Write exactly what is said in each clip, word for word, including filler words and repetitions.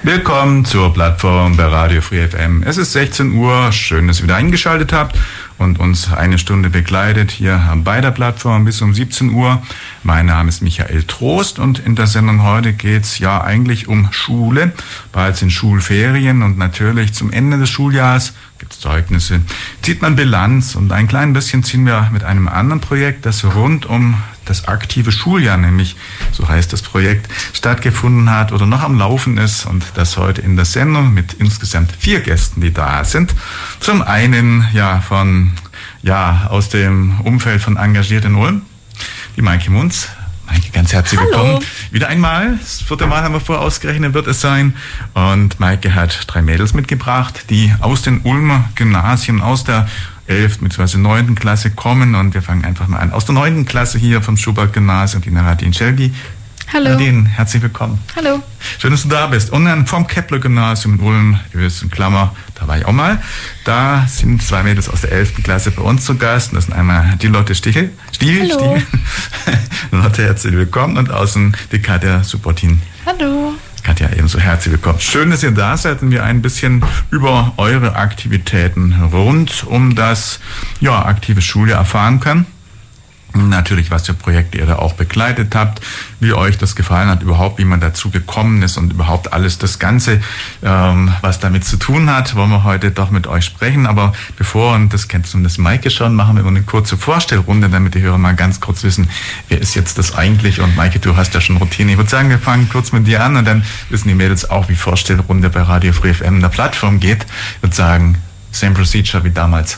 Willkommen zur Plattform bei Radio Free F M. Es ist sechzehn Uhr, schön, dass ihr wieder eingeschaltet habt und uns eine Stunde begleitet hier bei der Plattform bis um siebzehn Uhr. Mein Name ist Michael Trost und in der Sendung heute geht's ja eigentlich um Schule. Bald sind Schulferien und natürlich zum Ende des Schuljahres gibt's Zeugnisse, zieht man Bilanz und ein klein bisschen ziehen wir mit einem anderen Projekt, das rund um das aktive Schuljahr, nämlich so heißt das Projekt, stattgefunden hat oder noch am Laufen ist und das heute in der Sendung mit insgesamt vier Gästen, die da sind. Zum einen ja von ja aus dem Umfeld von Engagiert in Ulm, die Maike Munz. Maike, ganz herzlich Hallo. willkommen. Wieder einmal, das vierte Mal haben wir vorher ausgerechnet, wird es sein. Und Maike hat drei Mädels mitgebracht, die aus den Ulmer Gymnasien, aus der elften bzw. neunten Klasse kommen. Und wir fangen einfach mal an. Aus der neunten Klasse hier vom Schubert-Gymnasium, die Nadine Schelgi. Hallo. Nadine, herzlich willkommen. Hallo. Schön, dass du da bist. Und dann vom Kepler-Gymnasium in Ulm, ihr wisst, in Klammer, da war ich auch mal. Da sind zwei Mädels aus der elften Klasse bei uns zu Gast. Und das sind einmal die Lotte Stichel. Stiel, Hallo. Stiel. Lotte, herzlich willkommen. Und außen die Katja Subotin. Hallo. Katja, ebenso herzlich willkommen. Schön, dass ihr da seid und wir ein bisschen über eure Aktivitäten rund um das ja, aktive Schuljahr erfahren können. Natürlich, was für Projekte ihr da auch begleitet habt, wie euch das gefallen hat, überhaupt, wie man dazu gekommen ist und überhaupt alles das Ganze, ähm, was damit zu tun hat, wollen wir heute doch mit euch sprechen. Aber bevor, und das kennst du das Maike schon, machen wir immer eine kurze Vorstellrunde, damit die Hörer mal ganz kurz wissen, wer ist jetzt das eigentlich? Und Maike, du hast ja schon Routine. Ich würde sagen, wir fangen kurz mit dir an und dann wissen die Mädels auch, wie Vorstellrunde bei Radio Free F M in der Plattform geht. Ich würde sagen, same procedure wie damals.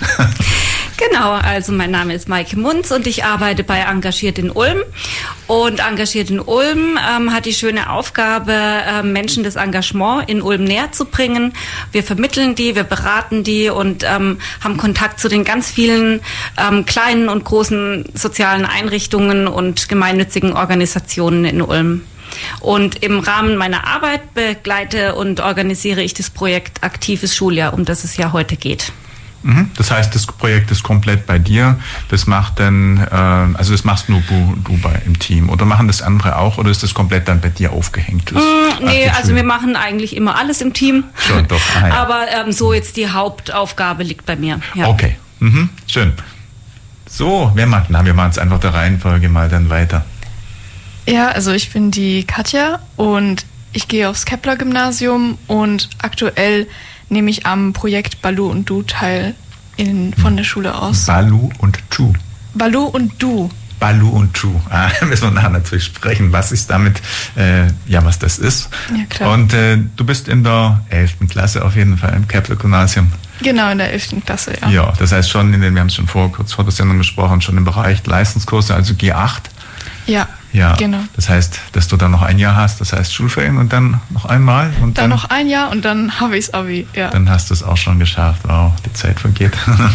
Genau, also mein Name ist Maike Munz und ich arbeite bei Engagiert in Ulm. Und Engagiert in Ulm ähm, hat die schöne Aufgabe, äh, Menschen das Engagement in Ulm näher zu bringen. Wir vermitteln die, wir beraten die und ähm, haben Kontakt zu den ganz vielen ähm, kleinen und großen sozialen Einrichtungen und gemeinnützigen Organisationen in Ulm. Und im Rahmen meiner Arbeit begleite und organisiere ich das Projekt Aktives Schuljahr, um das es ja heute geht. Das heißt, das Projekt ist komplett bei dir. Das macht dann, äh, also das machst nur du, du bei im Team. Oder machen das andere auch? Oder ist das komplett dann bei dir aufgehängt? Das mm, nee, also wir machen eigentlich immer alles im Team. Schon, doch. Ah, ja. Aber ähm, so jetzt die Hauptaufgabe liegt bei mir. Ja. Okay, mhm. Schön. So, wer macht? Na, wir machen es einfach der Reihenfolge mal dann weiter. Ja, also ich bin die Katja und ich gehe aufs Kepler-Gymnasium und aktuell nehme ich am Projekt Balu und Du teil in, von der Schule aus. Balu und Du. Balu und Du. Balu und Du. Ah, müssen wir nachher natürlich sprechen, was ist damit, äh, ja, was das ist. Ja, klar. Und äh, du bist in der elften Klasse auf jeden Fall im Kepler-Gymnasium. Genau, in der elften Klasse, ja. Ja, das heißt schon, in den, wir haben es schon vor, kurz vor der Sendung gesprochen, schon im Bereich Leistungskurse, also G acht. Ja, ja, genau. Das heißt, dass du dann noch ein Jahr hast, das heißt Schulferien und dann noch einmal. Und dann, dann noch ein Jahr und dann habe ich das Abi, ja. Dann hast du es auch schon geschafft. Wow, die Zeit vergeht.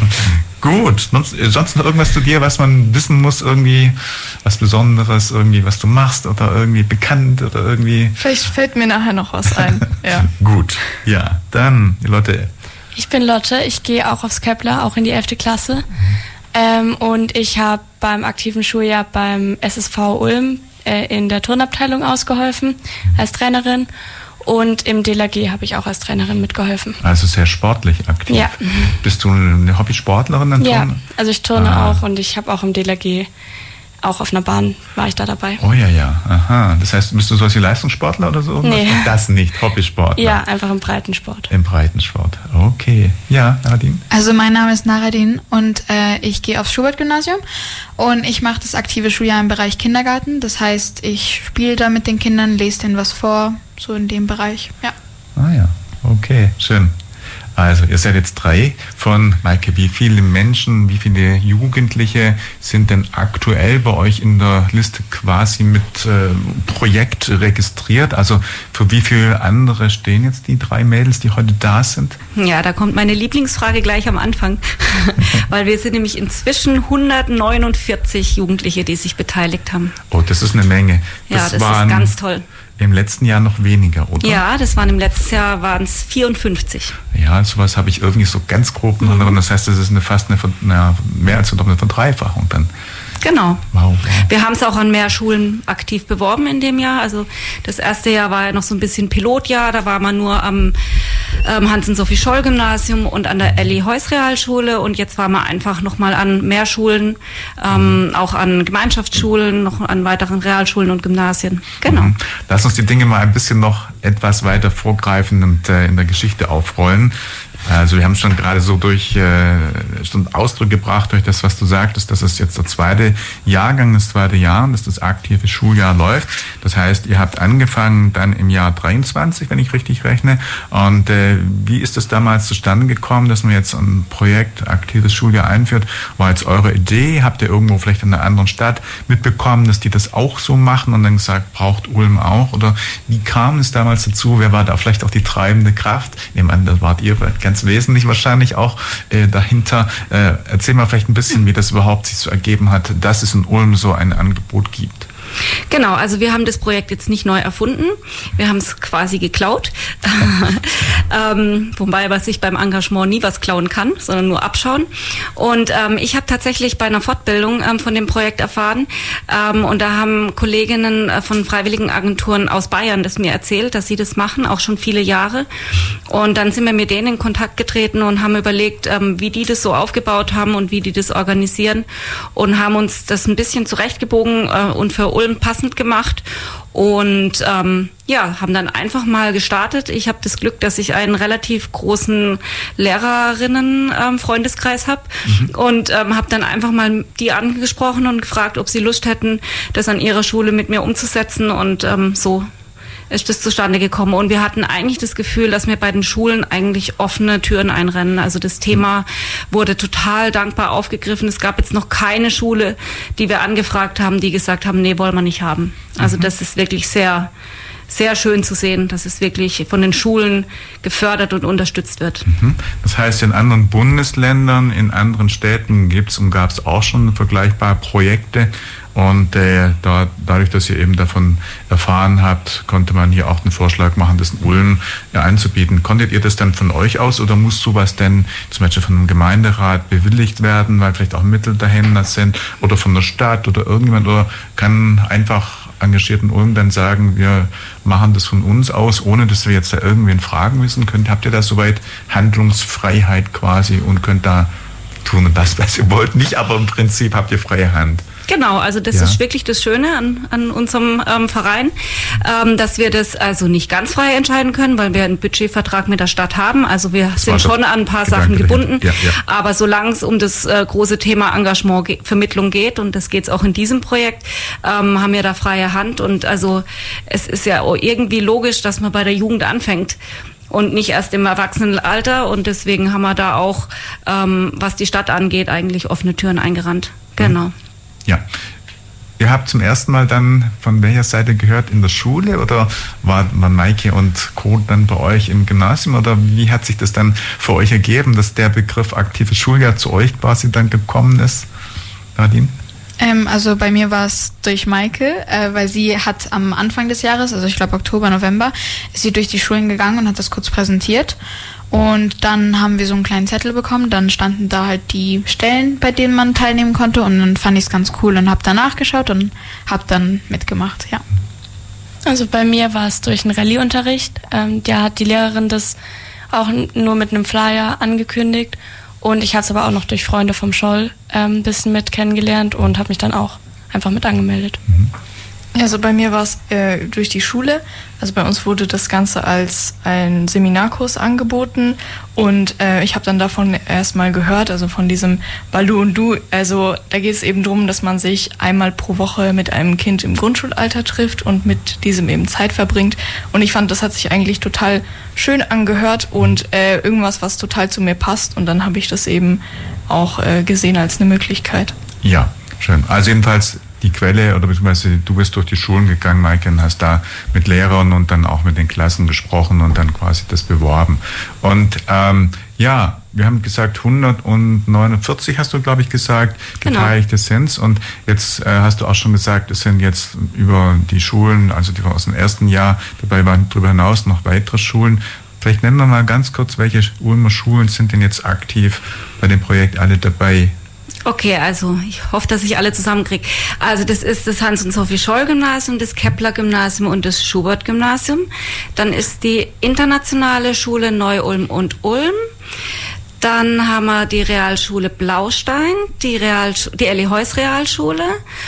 Gut, sonst, sonst noch irgendwas zu dir, was man wissen muss, irgendwie was Besonderes, irgendwie was du machst oder irgendwie bekannt oder irgendwie... Vielleicht fällt mir nachher noch was ein, ja. Gut, ja, dann die Lotte. Ich bin Lotte, ich gehe auch aufs Kepler, auch in die elfte Klasse. Mhm. Ähm, und ich habe beim aktiven Schuljahr beim S S V Ulm äh, in der Turnabteilung ausgeholfen als Trainerin und im D L R G habe ich auch als Trainerin mitgeholfen. Also sehr sportlich aktiv. Ja. Bist du eine Hobbysportlerin? Dann ja, Turnen? also ich turne ah. auch und ich habe auch im D L R G, auch auf einer Bahn war ich da dabei. Oh ja, ja, aha. Das heißt, bist du so als Leistungssportler oder so? Nee. Das nicht, Hobbysportler. Ja, einfach im Breitensport. Im Breitensport, okay. Ja, Nadine? Also mein Name ist Naradine und äh, ich gehe aufs Schubert-Gymnasium und ich mache das aktive Schuljahr im Bereich Kindergarten. Das heißt, ich spiele da mit den Kindern, lese denen was vor, so in dem Bereich, ja. Ah ja, okay, schön. Also ihr seid jetzt drei von, Maike, wie viele Menschen, wie viele Jugendliche sind denn aktuell bei euch in der Liste quasi mit äh, Projekt registriert? Also für wie viele andere stehen jetzt die drei Mädels, die heute da sind? Ja, da kommt meine Lieblingsfrage gleich am Anfang, weil wir sind nämlich inzwischen hundertneunundvierzig Jugendliche, die sich beteiligt haben. Oh, das ist eine Menge. Das ja, das waren ist ganz toll. Im letzten Jahr noch weniger, oder? Ja, das waren im letzten Jahr waren es vierundfünfzig. Ja, sowas habe ich irgendwie so ganz grob in Erinnerung. Das heißt, das ist eine fast eine, eine mehr als eine Verdreifachung dann. Genau. Wow, wow. Wir haben es auch an mehr Schulen aktiv beworben in dem Jahr. Also das erste Jahr war ja noch so ein bisschen Pilotjahr. Da war man nur am ähm, Hans-und-Sophie-Scholl-Gymnasium und an der Elli-Heuss-Realschule. Und jetzt waren wir einfach nochmal an mehr Schulen, ähm, mhm. auch an Gemeinschaftsschulen, noch an weiteren Realschulen und Gymnasien. Genau. Mhm. Lass uns die Dinge mal ein bisschen noch etwas weiter vorgreifen und äh, in der Geschichte aufrollen. Also wir haben schon gerade so durch äh, so einen Ausdruck gebracht, durch das, was du sagtest, dass es jetzt der zweite Jahrgang, das zweite Jahr, dass das aktive Schuljahr läuft. Das heißt, ihr habt angefangen dann im Jahr dreiundzwanzig, wenn ich richtig rechne. Und äh, wie ist das damals zustande gekommen, dass man jetzt ein Projekt aktives Schuljahr einführt? War jetzt eure Idee? Habt ihr irgendwo vielleicht in einer anderen Stadt mitbekommen, dass die das auch so machen und dann gesagt, braucht Ulm auch? Oder wie kam es damals dazu? Wer war da vielleicht auch die treibende Kraft? Ich nehme an, das wart ihr ganz wesentlich wahrscheinlich auch äh, dahinter. Äh, erzähl mal vielleicht ein bisschen, wie das überhaupt sich so ergeben hat, dass es in Ulm so ein Angebot gibt. Genau, also wir haben das Projekt jetzt nicht neu erfunden, wir haben es quasi geklaut, ähm, wobei man sich beim Engagement nie was klauen kann, sondern nur abschauen. Und ähm, ich habe tatsächlich bei einer Fortbildung ähm, von dem Projekt erfahren ähm, und da haben Kolleginnen äh, von Freiwilligenagenturen aus Bayern das mir erzählt, dass sie das machen, auch schon viele Jahre. Und dann sind wir mit denen in Kontakt getreten und haben überlegt, ähm, wie die das so aufgebaut haben und wie die das organisieren und haben uns das ein bisschen zurechtgebogen äh, und für Ulm passend gemacht und ähm, ja, haben dann einfach mal gestartet. Ich habe das Glück, dass ich einen relativ großen Lehrerinnen-Freundeskreis ähm, habe mhm. und ähm, habe dann einfach mal die angesprochen und gefragt, ob sie Lust hätten, das an ihrer Schule mit mir umzusetzen und ähm, so ist das zustande gekommen. Und wir hatten eigentlich das Gefühl, dass wir bei den Schulen eigentlich offene Türen einrennen. Also das Thema wurde total dankbar aufgegriffen. Es gab jetzt noch keine Schule, die wir angefragt haben, die gesagt haben, nee, wollen wir nicht haben. Also das ist wirklich sehr, sehr schön zu sehen, dass es wirklich von den Schulen gefördert und unterstützt wird. Das heißt, in anderen Bundesländern, in anderen Städten gibt es und gab es auch schon vergleichbare Projekte. Und äh, da, dadurch, dass ihr eben davon erfahren habt, konnte man hier auch einen Vorschlag machen, das in Ulm ja, anzubieten. Konntet ihr das dann von euch aus oder muss sowas denn zum Beispiel von einem Gemeinderat bewilligt werden, weil vielleicht auch Mittel dahinter sind oder von der Stadt oder irgendjemand oder kann einfach engagiert in Ulm dann sagen, wir machen das von uns aus, ohne dass wir jetzt da irgendwen fragen müssen? Könnt, habt ihr da soweit Handlungsfreiheit quasi und könnt da tun und das, was ihr wollt? Nicht, aber im Prinzip habt ihr freie Hand. Genau, also das ja. ist wirklich das Schöne an, an unserem ähm, Verein, ähm, dass wir das also nicht ganz frei entscheiden können, weil wir einen Budgetvertrag mit der Stadt haben. Also wir das sind schon an ein paar Sachen gebunden. Ja, ja. Aber solange es um das äh, große Thema Engagement, ge- Vermittlung geht, und das geht es auch in diesem Projekt, ähm, haben wir da freie Hand. Und also es ist ja irgendwie logisch, dass man bei der Jugend anfängt und nicht erst im Erwachsenenalter. Und deswegen haben wir da auch, ähm, was die Stadt angeht, eigentlich offene Türen eingerannt. Genau. Mhm. Ja. Ihr habt zum ersten Mal dann von welcher Seite gehört? In der Schule oder war, waren Maike und Co. dann bei euch im Gymnasium oder wie hat sich das dann für euch ergeben, dass der Begriff aktives Schuljahr zu euch quasi dann gekommen ist? Nadine? Ähm, also bei mir war es durch Maike, äh, weil sie hat am Anfang des Jahres, also ich glaube Oktober, November, ist sie durch die Schulen gegangen und hat das kurz präsentiert. Und dann haben wir so einen kleinen Zettel bekommen, dann standen da halt die Stellen, bei denen man teilnehmen konnte und dann fand ich es ganz cool und habe da nachgeschaut und habe dann mitgemacht, ja. Also bei mir war es durch einen Rallye-Unterricht, ähm, da hat die Lehrerin das auch nur mit einem Flyer angekündigt und ich habe es aber auch noch durch Freunde vom Scholl ähm, ein bisschen mit kennengelernt und habe mich dann auch einfach mit angemeldet. Mhm. Also bei mir war es äh, durch die Schule. Also bei uns wurde das Ganze als ein Seminarkurs angeboten und äh, ich habe dann davon erstmal gehört, also von diesem Balu und Du. Also da geht es eben darum, dass man sich einmal pro Woche mit einem Kind im Grundschulalter trifft und mit diesem eben Zeit verbringt. Und ich fand, das hat sich eigentlich total schön angehört und äh, irgendwas, was total zu mir passt. Und dann habe ich das eben auch äh, gesehen als eine Möglichkeit. Ja, schön. Also jedenfalls die Quelle, oder beziehungsweise du bist durch die Schulen gegangen, Maike, und hast da mit Lehrern und dann auch mit den Klassen gesprochen und dann quasi das beworben. Und ähm, ja, wir haben gesagt, hundertneunundvierzig hast du, glaube ich, gesagt, Beteiligte genau. sind's. Und jetzt äh, hast du auch schon gesagt, es sind jetzt über die Schulen, also die aus dem ersten Jahr dabei waren, darüber hinaus noch weitere Schulen. Vielleicht nennen wir mal ganz kurz, welche Ulmer Schulen sind denn jetzt aktiv bei dem Projekt alle dabei? Okay, also ich hoffe, dass ich alle zusammenkriege. Also das ist das Hans-und-Sophie-Scholl-Gymnasium, das Kepler-Gymnasium und das Schubert-Gymnasium. Dann ist die internationale Schule Neu-Ulm und Ulm. Dann haben wir die Realschule Blaustein, die, Real, die Elli Heuss Realschule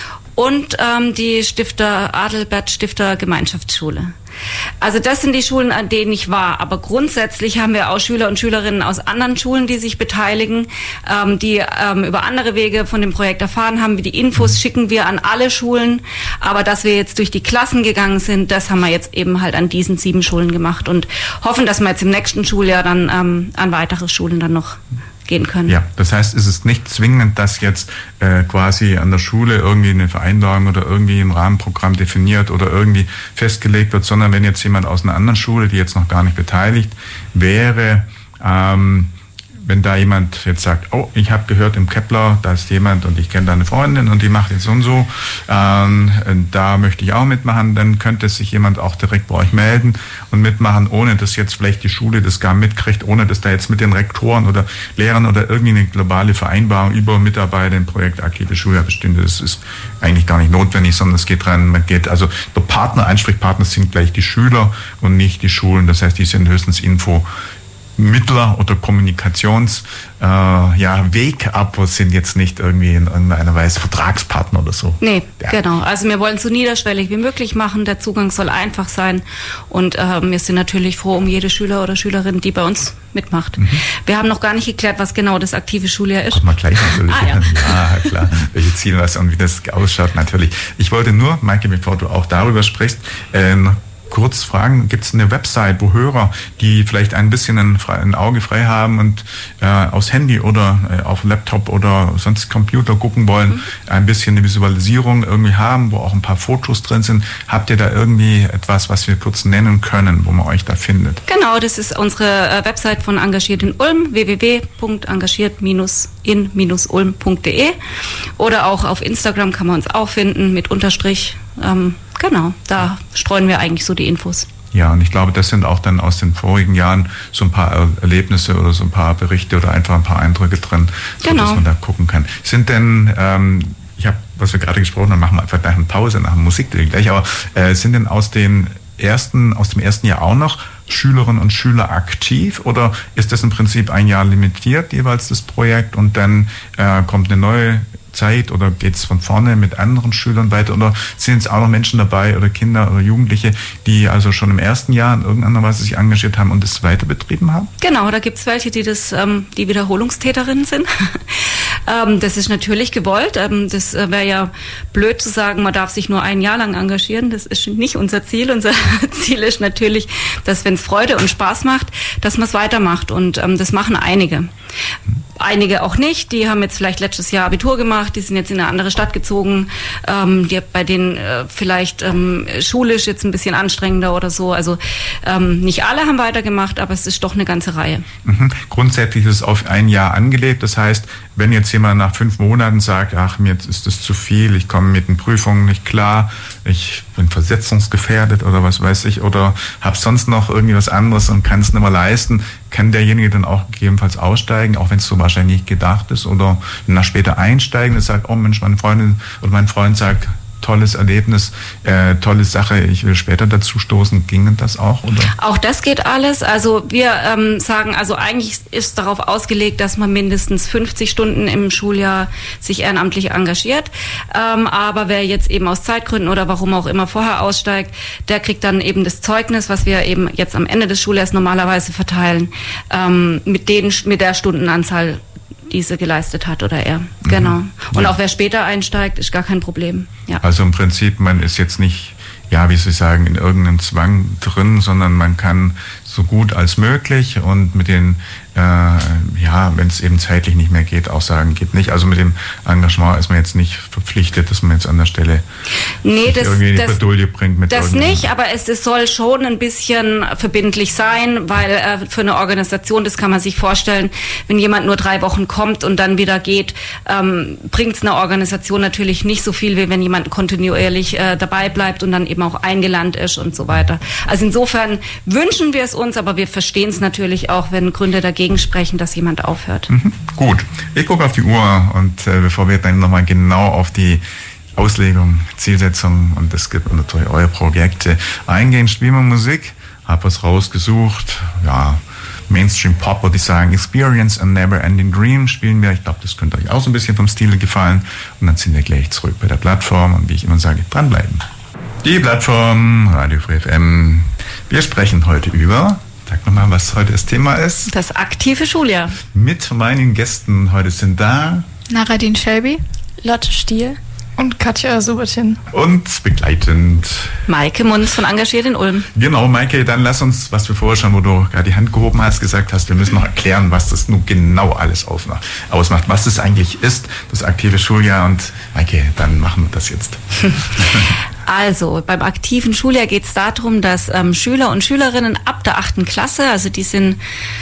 und ähm, die Stifter Adelbert Stifter Gemeinschaftsschule. Also das sind die Schulen, an denen ich war. Aber grundsätzlich haben wir auch Schüler und Schülerinnen aus anderen Schulen, die sich beteiligen, ähm, die ähm, über andere Wege von dem Projekt erfahren haben. Die Infos schicken wir an alle Schulen. Aber dass wir jetzt durch die Klassen gegangen sind, das haben wir jetzt eben halt an diesen sieben Schulen gemacht und hoffen, dass wir jetzt im nächsten Schuljahr dann ähm, an weitere Schulen dann noch gehen können. Ja, das heißt, es ist nicht zwingend, dass jetzt äh, quasi an der Schule irgendwie eine Vereinbarung oder irgendwie ein Rahmenprogramm definiert oder irgendwie festgelegt wird, sondern wenn jetzt jemand aus einer anderen Schule, die jetzt noch gar nicht beteiligt wäre, ähm, wenn da jemand jetzt sagt, oh, ich habe gehört im Kepler, da ist jemand und ich kenne da eine Freundin und die macht jetzt so und so, ähm, da möchte ich auch mitmachen, dann könnte sich jemand auch direkt bei euch melden und mitmachen, ohne dass jetzt vielleicht die Schule das gar mitkriegt, ohne dass da jetzt mit den Rektoren oder Lehrern oder irgendwie eine globale Vereinbarung über Mitarbeiter im Projekt Aktive Schuljahr bestünde. Das ist eigentlich gar nicht notwendig, sondern es geht rein, man geht, also der Partner, Ansprechpartner sind gleich die Schüler und nicht die Schulen, das heißt, die sind höchstens Info Mittler oder Kommunikations äh, ja, Wegabos sind jetzt nicht irgendwie in irgendeiner Weise Vertragspartner oder so. Nee, ja. Genau. Also wir wollen es so niederschwellig wie möglich machen. Der Zugang soll einfach sein. Und äh, wir sind natürlich froh um jede Schüler oder Schülerin, die bei uns mitmacht. Mhm. Wir haben noch gar nicht geklärt, was genau das aktive Schuljahr ist. Ach, mal gleich natürlich. ah, ja. ja, klar. Welche Ziele was und wie das ausschaut, natürlich. Ich wollte nur, Maike, bevor du auch darüber sprichst, äh, kurz fragen, gibt es eine Website, wo Hörer, die vielleicht ein bisschen ein, ein Auge frei haben und äh, aufs Handy oder äh, auf Laptop oder sonst Computer gucken wollen, mhm. ein bisschen eine Visualisierung irgendwie haben, wo auch ein paar Fotos drin sind. Habt ihr da irgendwie etwas, was wir kurz nennen können, wo man euch da findet? Genau, das ist unsere äh, Website von Engagiert in Ulm, w w w punkt engagiert in ulm punkt de oder auch auf Instagram kann man uns auch finden mit Unterstrich. Ähm, genau, da streuen wir eigentlich so die Infos. Ja, und ich glaube, das sind auch dann aus den vorigen Jahren so ein paar Erlebnisse oder so ein paar Berichte oder einfach ein paar Eindrücke drin, so genau. dass man da gucken kann. Sind denn, ähm, ich habe, was wir gerade gesprochen haben, machen wir einfach nach einer Pause, nach dem Musik gleich, aber äh, sind denn aus den ersten, aus dem ersten Jahr auch noch Schülerinnen und Schüler aktiv oder ist das im Prinzip ein Jahr limitiert, jeweils das Projekt und dann äh, kommt eine neue Zeit oder geht es von vorne mit anderen Schülern weiter oder sind jetzt auch noch Menschen dabei oder Kinder oder Jugendliche, die also schon im ersten Jahr in irgendeiner Weise sich engagiert haben und es weiter betrieben haben? Genau, da gibt es welche, die das, ähm, die Wiederholungstäterinnen sind. ähm, das ist natürlich gewollt. Ähm, das äh, wäre ja blöd zu sagen, man darf sich nur ein Jahr lang engagieren. Das ist nicht unser Ziel. Unser Ziel ist natürlich, dass wenn es Freude und Spaß macht, dass man es weitermacht und ähm, das machen einige. Einige auch nicht, die haben jetzt vielleicht letztes Jahr Abitur gemacht, die sind jetzt in eine andere Stadt gezogen, ähm, die, bei denen äh, vielleicht ähm, schulisch jetzt ein bisschen anstrengender oder so. Also ähm, nicht alle haben weitergemacht, aber es ist doch eine ganze Reihe. Mhm. Grundsätzlich ist es auf ein Jahr angelegt. Das heißt, wenn jetzt jemand nach fünf Monaten sagt, ach, mir ist das zu viel, ich komme mit den Prüfungen nicht klar, ich bin versetzungsgefährdet oder was weiß ich, oder habe sonst noch irgendwie was anderes und kann es nicht mehr leisten, kann derjenige dann auch gegebenenfalls aussteigen, auch wenn es so wahrscheinlich nicht gedacht ist, oder nach später einsteigen und sagt, oh Mensch, meine Freundin oder mein Freund sagt, tolles Erlebnis, äh, tolle Sache, ich will später dazu stoßen. Ging das auch, oder? Auch das geht alles. Also wir ähm, sagen, also eigentlich ist darauf ausgelegt, dass man mindestens fünfzig Stunden im Schuljahr sich ehrenamtlich engagiert. Ähm, aber wer jetzt eben aus Zeitgründen oder warum auch immer vorher aussteigt, der kriegt dann eben das Zeugnis, was wir eben jetzt am Ende des Schuljahres normalerweise verteilen, ähm, mit den, mit der Stundenanzahl, diese geleistet hat oder er. Genau. Mhm. Und ja. Auch wer später einsteigt, ist gar kein Problem. Ja. Also im Prinzip, man ist jetzt nicht, ja, wie soll ich sagen, in irgendeinem Zwang drin, sondern man kann so gut als möglich und mit den, äh, ja, wenn es eben zeitlich nicht mehr geht, auch sagen, geht nicht. Also mit dem Engagement ist man jetzt nicht verpflichtet, dass man jetzt an der Stelle nee, das, irgendwie die das, Bredouille bringt. Mit das nicht, aber es, es soll schon ein bisschen verbindlich sein, weil äh, für eine Organisation, das kann man sich vorstellen, wenn jemand nur drei Wochen kommt und dann wieder geht, ähm, bringt es einer Organisation natürlich nicht so viel, wie wenn jemand kontinuierlich äh, dabei bleibt und dann eben auch eingeladen ist und so weiter. Also insofern wünschen wir es uns, aber wir verstehen es natürlich auch, wenn Gründe dagegen dagegen sprechen, dass jemand aufhört. Mhm. Gut, ich gucke auf die Uhr und äh, bevor wir dann nochmal genau auf die Auslegung, Zielsetzung und es gibt natürlich eure Projekte eingehen, spielen wir Musik, hab was rausgesucht, ja, Mainstream Pop, würde ich sagen, Experience a Never Ending Dream spielen wir. Ich glaube, das könnte euch auch so ein bisschen vom Stil gefallen. Und dann sind wir gleich zurück bei der Plattform und wie ich immer sage, dranbleiben. Die Plattform, Radio Free F M. Wir sprechen heute über, sag nochmal, was heute das Thema ist. Das aktive Schuljahr. Mit meinen Gästen heute sind da Naradine Shelby, Lotte Stiel und Katja Subertin. Und begleitend Maike Munz von Engagiert in Ulm. Genau, Maike, dann lass uns, was wir vorher schon, wo du gerade die Hand gehoben hast, gesagt hast, wir müssen noch erklären, was das nun genau alles ausmacht, was das eigentlich ist, das aktive Schuljahr. Und Maike, dann machen wir das jetzt. Also, beim aktiven Schuljahr geht es darum, dass ähm, Schüler und Schülerinnen ab der achten Klasse, also die sind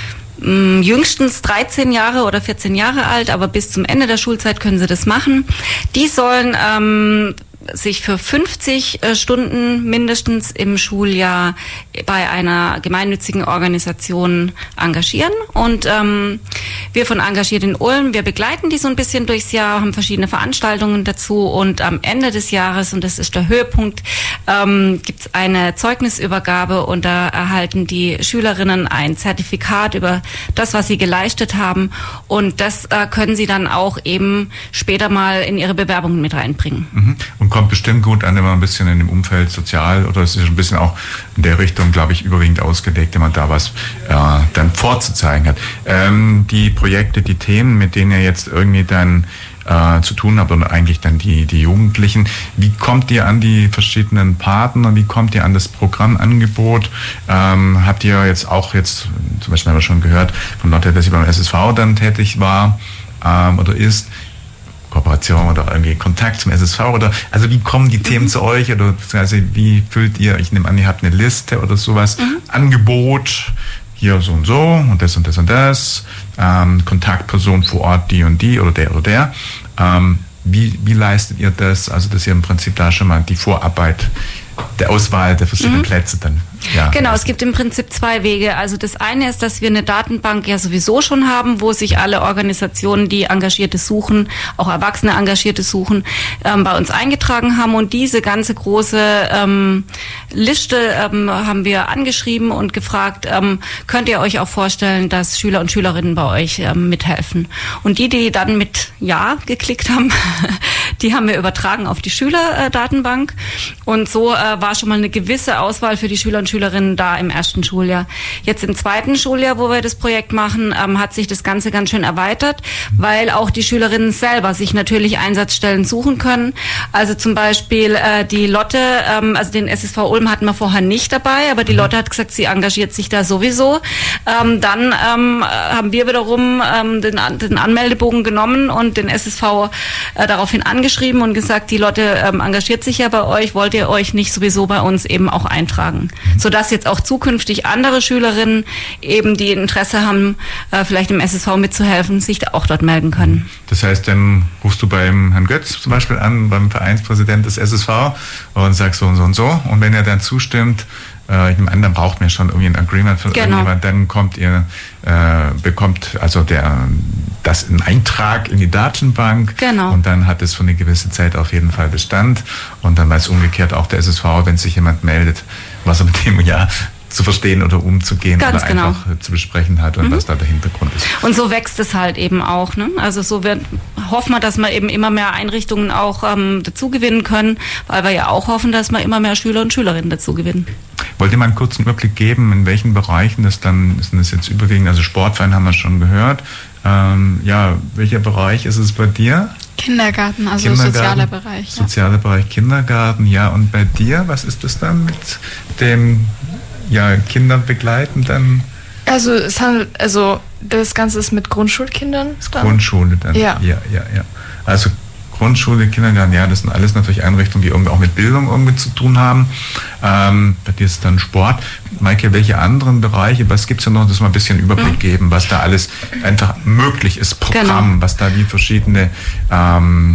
mh, jüngstens dreizehn Jahre oder vierzehn Jahre alt, aber bis zum Ende der Schulzeit können sie das machen, die sollen ähm, sich für fünfzig Stunden mindestens im Schuljahr bei einer gemeinnützigen Organisation engagieren. Und ähm, wir von Engagiert in Ulm, wir begleiten die so ein bisschen durchs Jahr, haben verschiedene Veranstaltungen dazu und am Ende des Jahres, und das ist der Höhepunkt, ähm, gibt es eine Zeugnisübergabe und da erhalten die Schülerinnen ein Zertifikat über das, was sie geleistet haben, und das äh, können sie dann auch eben später mal in ihre Bewerbungen mit reinbringen. Mhm. Und kommt bestimmt gut an, wenn man ein bisschen in dem Umfeld sozial, oder es ist ein bisschen auch in der Richtung, glaube ich, überwiegend ausgelegt, wenn man da was äh, dann vorzuzeigen hat. Ähm, die Projekte, die Themen, mit denen ihr jetzt irgendwie dann äh, zu tun habt, und eigentlich dann die, die Jugendlichen, wie kommt ihr an die verschiedenen Partner, wie kommt ihr an das Programmangebot? Ähm, habt ihr jetzt auch jetzt, zum Beispiel haben wir schon gehört von Lotte, dass sie beim S S V dann tätig war ähm, oder ist, Kooperation oder irgendwie Kontakt zum S S V, oder also wie kommen die Themen mhm. zu euch, oder also wie füllt ihr, ich nehme an, ihr habt eine Liste oder sowas, mhm. Angebot, hier so und so und das und das und das, ähm, Kontaktperson vor Ort, die und die oder der oder der. Ähm, wie, wie leistet ihr das, also dass ihr im Prinzip da schon mal die Vorarbeit der Auswahl der verschiedenen mhm. Plätze dann. Ja, genau, es gibt im Prinzip zwei Wege. Also das eine ist, dass wir eine Datenbank ja sowieso schon haben, wo sich alle Organisationen, die Engagierte suchen, auch Erwachsene Engagierte suchen, ähm, bei uns eingetragen haben. Und diese ganze große ähm, Liste ähm, haben wir angeschrieben und gefragt, ähm, könnt ihr euch auch vorstellen, dass Schüler und Schülerinnen bei euch ähm, mithelfen? Und die, die dann mit Ja geklickt haben, die haben wir übertragen auf die Schülerdatenbank. Und so äh, war schon mal eine gewisse Auswahl für die Schüler und Schülerinnen da im ersten Schuljahr. Jetzt im zweiten Schuljahr, wo wir das Projekt machen, ähm, hat sich das Ganze ganz schön erweitert, weil auch die Schülerinnen selber sich natürlich Einsatzstellen suchen können. Also zum Beispiel äh, die Lotte, ähm, also den S S V Ulm hatten wir vorher nicht dabei, aber die Lotte hat gesagt, sie engagiert sich da sowieso. Ähm, dann ähm, haben wir wiederum ähm, den, den Anmeldebogen genommen und den S S V äh, daraufhin angeschrieben und gesagt, die Lotte ähm, engagiert sich ja bei euch, wollt ihr euch nicht sowieso bei uns eben auch eintragen? Sodass jetzt auch zukünftig andere Schülerinnen eben, die Interesse haben, äh, vielleicht im S S V mitzuhelfen, sich da auch dort melden können. Das heißt, dann rufst du beim Herrn Götz zum Beispiel an, beim Vereinspräsident des S S V, und sagst so und so und so. Und wenn er dann zustimmt, äh, ich nehme an, dann braucht man schon irgendwie ein Agreement von genau. irgendjemand, dann kommt ihr, äh, bekommt also der das ein Eintrag in die Datenbank, genau. Und dann hat es für eine gewisse Zeit auf jeden Fall Bestand, und dann weiß umgekehrt auch der S S V, wenn sich jemand meldet, was er mit dem ja zu verstehen oder umzugehen Ganz oder genau. einfach zu besprechen hat und mhm. was da der Hintergrund ist. Und so wächst es halt eben auch. Ne? Also so wird, hoffen wir, dass wir eben immer mehr Einrichtungen auch ähm, dazu gewinnen können, weil wir ja auch hoffen, dass wir immer mehr Schüler und Schülerinnen dazu gewinnen. Wollt ihr mal einen kurzen Überblick geben, in welchen Bereichen das dann, ist das jetzt überwiegend, also Sportverein haben wir schon gehört. Ähm, ja, welcher Bereich ist es bei dir? Kindergarten, also Kindergarten, sozialer Bereich. Ja. Sozialer Bereich, Kindergarten, ja. Und bei dir, was ist das dann mit dem ja, Kinder begleiten dann? Also es handelt, also das Ganze ist mit Grundschulkindern. Dann? Grundschule dann. Ja. ja, ja, ja. Also Grundschule, Kindergarten, ja, das sind alles natürlich Einrichtungen, die irgendwie auch mit Bildung irgendwie zu tun haben. Ähm, bei dir ist dann Sport. Maike, welche anderen Bereiche, was gibt es ja noch, dass wir ein bisschen Überblick mhm. geben, was da alles einfach möglich ist, Programm, genau. was da wie verschiedene ähm,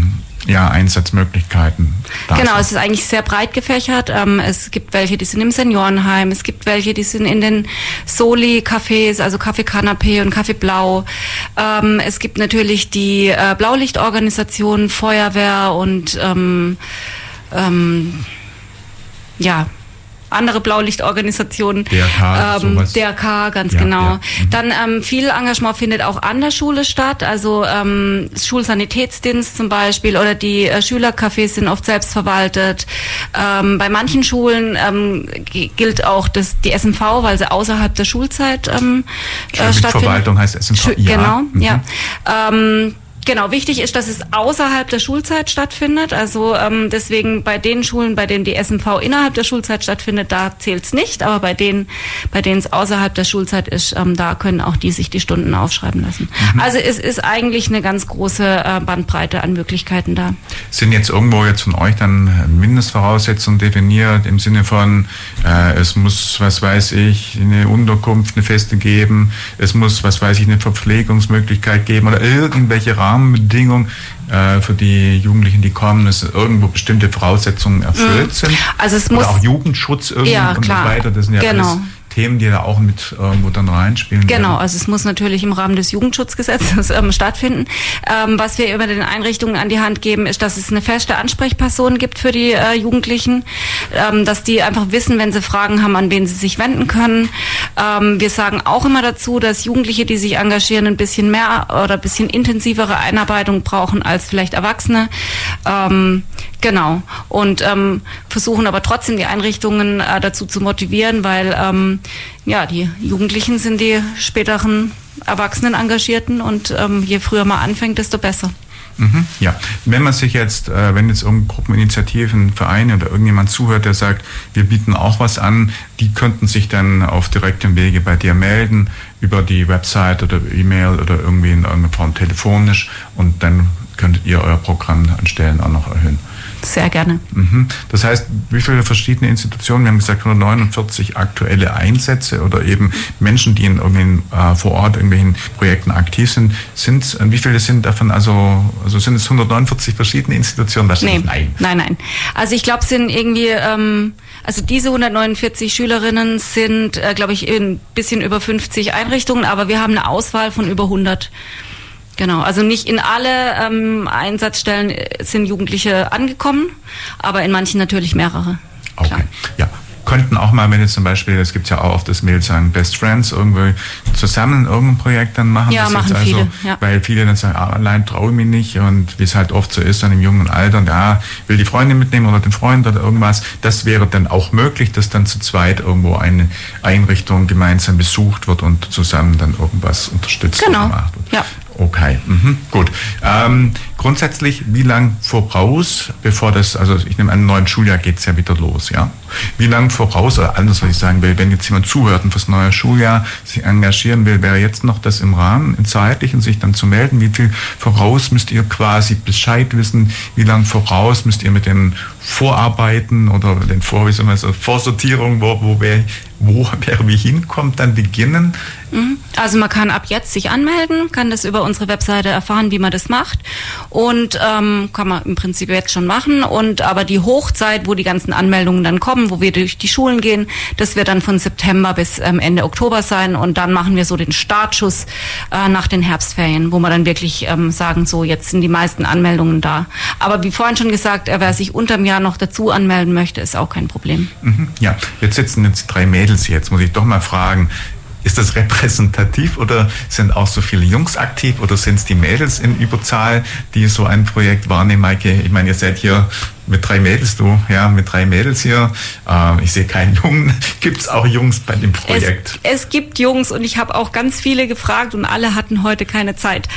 ja, Einsatzmöglichkeiten da Genau, sind. es ist eigentlich sehr breit gefächert. Ähm, es gibt welche, die sind im Seniorenheim, es gibt welche, die sind in den Soli-Cafés, also Café Canapé und Café Blau. Ähm, es gibt natürlich die äh, Blaulichtorganisation, Feuerwehr und ähm, ähm, ja, andere Blaulichtorganisationen, D R K, ähm, sowas. D R K, ganz Ja, genau. ja. Mhm. Dann ähm, viel Engagement findet auch an der Schule statt, also ähm, Schulsanitätsdienst zum Beispiel oder die äh, Schülercafés sind oft selbstverwaltet. Ähm, bei manchen Schulen ähm, g- gilt auch das, die S M V, weil sie außerhalb der Schulzeit ähm, äh, stattfindet. Verwaltung heißt S M V. Schü- Ja. Genau, Mhm. ja. Ähm, Genau, wichtig ist, dass es außerhalb der Schulzeit stattfindet. Also ähm, deswegen bei den Schulen, bei denen die S M V innerhalb der Schulzeit stattfindet, da zählt's nicht. Aber bei denen, bei denen es außerhalb der Schulzeit ist, ähm, da können auch die sich die Stunden aufschreiben lassen. Mhm. Also es ist eigentlich eine ganz große äh, Bandbreite an Möglichkeiten da. Sind jetzt irgendwo jetzt von euch dann Mindestvoraussetzungen definiert im Sinne von, äh, es muss, was weiß ich, eine Unterkunft, eine feste geben, es muss, was weiß ich, eine Verpflegungsmöglichkeit geben oder irgendwelche Rahmenbedingungen äh, für die Jugendlichen, die kommen, dass irgendwo bestimmte Voraussetzungen erfüllt mhm. sind? Also es oder muss auch Jugendschutz irgendwie ja, und klar. so weiter. Das sind ja genau. alles Themen, die da auch mit irgendwo dann reinspielen. Genau, werden. also es muss natürlich im Rahmen des Jugendschutzgesetzes ähm, stattfinden. Ähm, was wir über den Einrichtungen an die Hand geben, ist, dass es eine feste Ansprechperson gibt für die äh, Jugendlichen, ähm, dass die einfach wissen, wenn sie Fragen haben, an wen sie sich wenden können. Ähm, wir sagen auch immer dazu, dass Jugendliche, die sich engagieren, ein bisschen mehr oder ein bisschen intensivere Einarbeitung brauchen als vielleicht Erwachsene. Ähm, genau. Und ähm, versuchen aber trotzdem die Einrichtungen äh, dazu zu motivieren, weil ähm, ja, die Jugendlichen sind die späteren Erwachsenen Engagierten und ähm, je früher man anfängt, desto besser. Mhm, ja, wenn man sich jetzt, äh, wenn jetzt irgendeine Gruppeninitiativen, Vereine oder irgendjemand zuhört, der sagt, wir bieten auch was an, die könnten sich dann auf direktem Wege bei dir melden, über die Website oder E-Mail oder irgendwie in irgendeiner Form telefonisch und dann könntet ihr euer Programm an Stellen auch noch erhöhen. Sehr gerne. Mhm. Das heißt, wie viele verschiedene Institutionen, wir haben gesagt hundertneunundvierzig aktuelle Einsätze oder eben Menschen, die in irgendwelchen, äh, vor Ort irgendwelchen Projekten aktiv sind, sind, wie viele sind davon, also, also sind es hundertneunundvierzig verschiedene Institutionen? Nee, nein. Nein, nein. Also ich glaube, es sind irgendwie, ähm, also diese hundertneunundvierzig Schülerinnen sind, äh, glaube ich, ein bisschen über fünfzig Einrichtungen, aber wir haben eine Auswahl von über hundert. Genau, also nicht in alle ähm, Einsatzstellen sind Jugendliche angekommen, aber in manchen natürlich mehrere. Okay, klar. Ja. Könnten auch mal, wenn jetzt zum Beispiel, es gibt ja auch oft das Mail sagen, Best Friends, irgendwie zusammen irgendein Projekt dann machen. Ja, das machen jetzt also, viele, ja. Weil viele dann sagen, ah, allein traue ich mich nicht und wie es halt oft so ist, dann im jungen Alter, und ja, will die Freundin mitnehmen oder den Freund oder irgendwas. Das wäre dann auch möglich, dass dann zu zweit irgendwo eine Einrichtung gemeinsam besucht wird und zusammen dann irgendwas unterstützt genau. oder gemacht wird. Ja. Okay, mhm. Gut. Ähm, grundsätzlich, wie lang voraus, bevor das, also ich nehme an, im neuen Schuljahr geht es ja wieder los, ja? Wie lang voraus, oder anders, was ich sagen will, wenn jetzt jemand zuhört und fürs neue Schuljahr sich engagieren will, wäre jetzt noch das im Rahmen, in zeitlichen sich dann zu melden? Wie viel voraus müsst ihr quasi Bescheid wissen? Wie lang voraus müsst ihr mit den Vorarbeiten oder den Vor, wie soll man so, Vorsortierung, wo, wo wer, wo wer wie hinkommt, dann beginnen? Also man kann ab jetzt sich anmelden, kann das über unsere Webseite erfahren, wie man das macht und ähm, kann man im Prinzip jetzt schon machen. Und aber die Hochzeit, wo die ganzen Anmeldungen dann kommen, wo wir durch die Schulen gehen, das wird dann von September bis ähm, Ende Oktober sein und dann machen wir so den Startschuss äh, nach den Herbstferien, wo wir dann wirklich ähm, sagen, so jetzt sind die meisten Anmeldungen da. Aber wie vorhin schon gesagt, äh, wer sich unterm Jahr noch dazu anmelden möchte, ist auch kein Problem. Mhm, ja, jetzt sitzen jetzt drei Mädels hier, jetzt muss ich doch mal fragen, ist das repräsentativ oder sind auch so viele Jungs aktiv oder sind es die Mädels in Überzahl, die so ein Projekt wahrnehmen? Maike, ich meine, ihr seid hier mit drei Mädels, du, ja, mit drei Mädels hier. Äh, ich sehe keinen Jungen. Gibt es auch Jungs bei dem Projekt? Es, es gibt Jungs und ich habe auch ganz viele gefragt und alle hatten heute keine Zeit.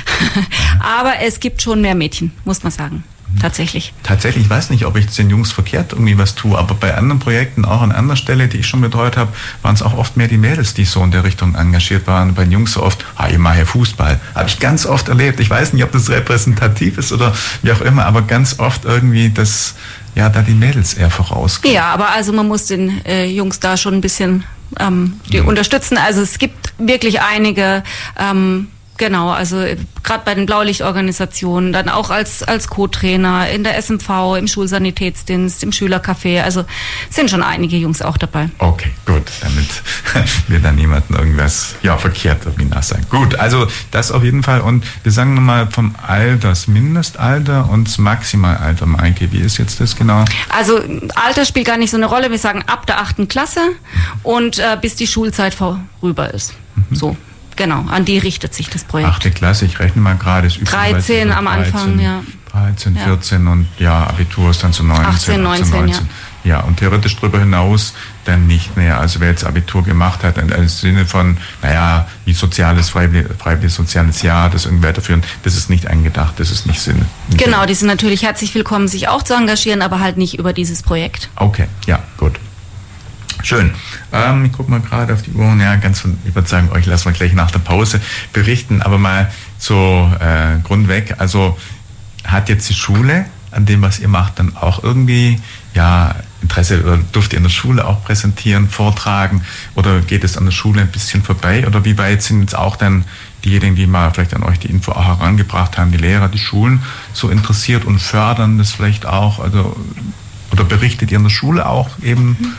Aber es gibt schon mehr Mädchen, muss man sagen. Tatsächlich. Tatsächlich, ich weiß nicht, ob ich den Jungs verkehrt irgendwie was tue, aber bei anderen Projekten, auch an anderer Stelle, die ich schon betreut habe, waren es auch oft mehr die Mädels, die so in der Richtung engagiert waren. Bei den Jungs so oft, ah, ich mache ja Fußball. Habe ich ganz oft erlebt. Ich weiß nicht, ob das repräsentativ ist oder wie auch immer, aber ganz oft irgendwie, dass ja da die Mädels eher vorausgehen. Ja, aber also man muss den äh, Jungs da schon ein bisschen ähm, die Mhm. unterstützen. Also es gibt wirklich einige ähm, Genau, also gerade bei den Blaulichtorganisationen, dann auch als als Co-Trainer in der S M V, im Schulsanitätsdienst, im Schülercafé. Also sind schon einige Jungs auch dabei. Okay, gut, damit wir dann niemanden irgendwas ja verkehrt irgendwie nachsagen. Gut, also das auf jeden Fall. Und wir sagen nochmal vom Alter, das Mindestalter und das Maximalalter. Maike, wie ist jetzt das genau? Also Alter spielt gar nicht so eine Rolle. Wir sagen ab der achten Klasse und äh, bis die Schulzeit vorüber ist. Mhm. So. Genau, an die richtet sich das Projekt. Achte Klasse, ich rechne mal gerade. Ist dreizehn am Anfang, ja. dreizehn, vierzehn ja. Und ja, Abitur ist dann zu neunzehn. achtzehn, neunzehn, neunzehn. Ja. Ja, und theoretisch darüber hinaus dann nicht mehr. Also wer jetzt Abitur gemacht hat, im Sinne von, naja, wie soziales, freiwilliges, freiwilliges soziales Jahr, das irgendwie weiterführen, das ist nicht eingedacht, das ist nicht Sinn. Genau, die sind natürlich herzlich willkommen, sich auch zu engagieren, aber halt nicht über dieses Projekt. Okay, ja, gut. Schön. Ähm, ich gucke mal gerade auf die Uhr. Ja, ganz von, ich würde sagen, euch lassen wir gleich nach der Pause berichten. Aber mal so äh, grundweg. Also hat jetzt die Schule an dem, was ihr macht, dann auch irgendwie ja Interesse oder dürft ihr in der Schule auch präsentieren, vortragen oder geht es an der Schule ein bisschen vorbei? Oder wie weit sind jetzt auch dann diejenigen, die mal vielleicht an euch die Info auch herangebracht haben, die Lehrer, die Schulen so interessiert und fördern das vielleicht auch? Also oder berichtet ihr in der Schule auch eben? Mhm.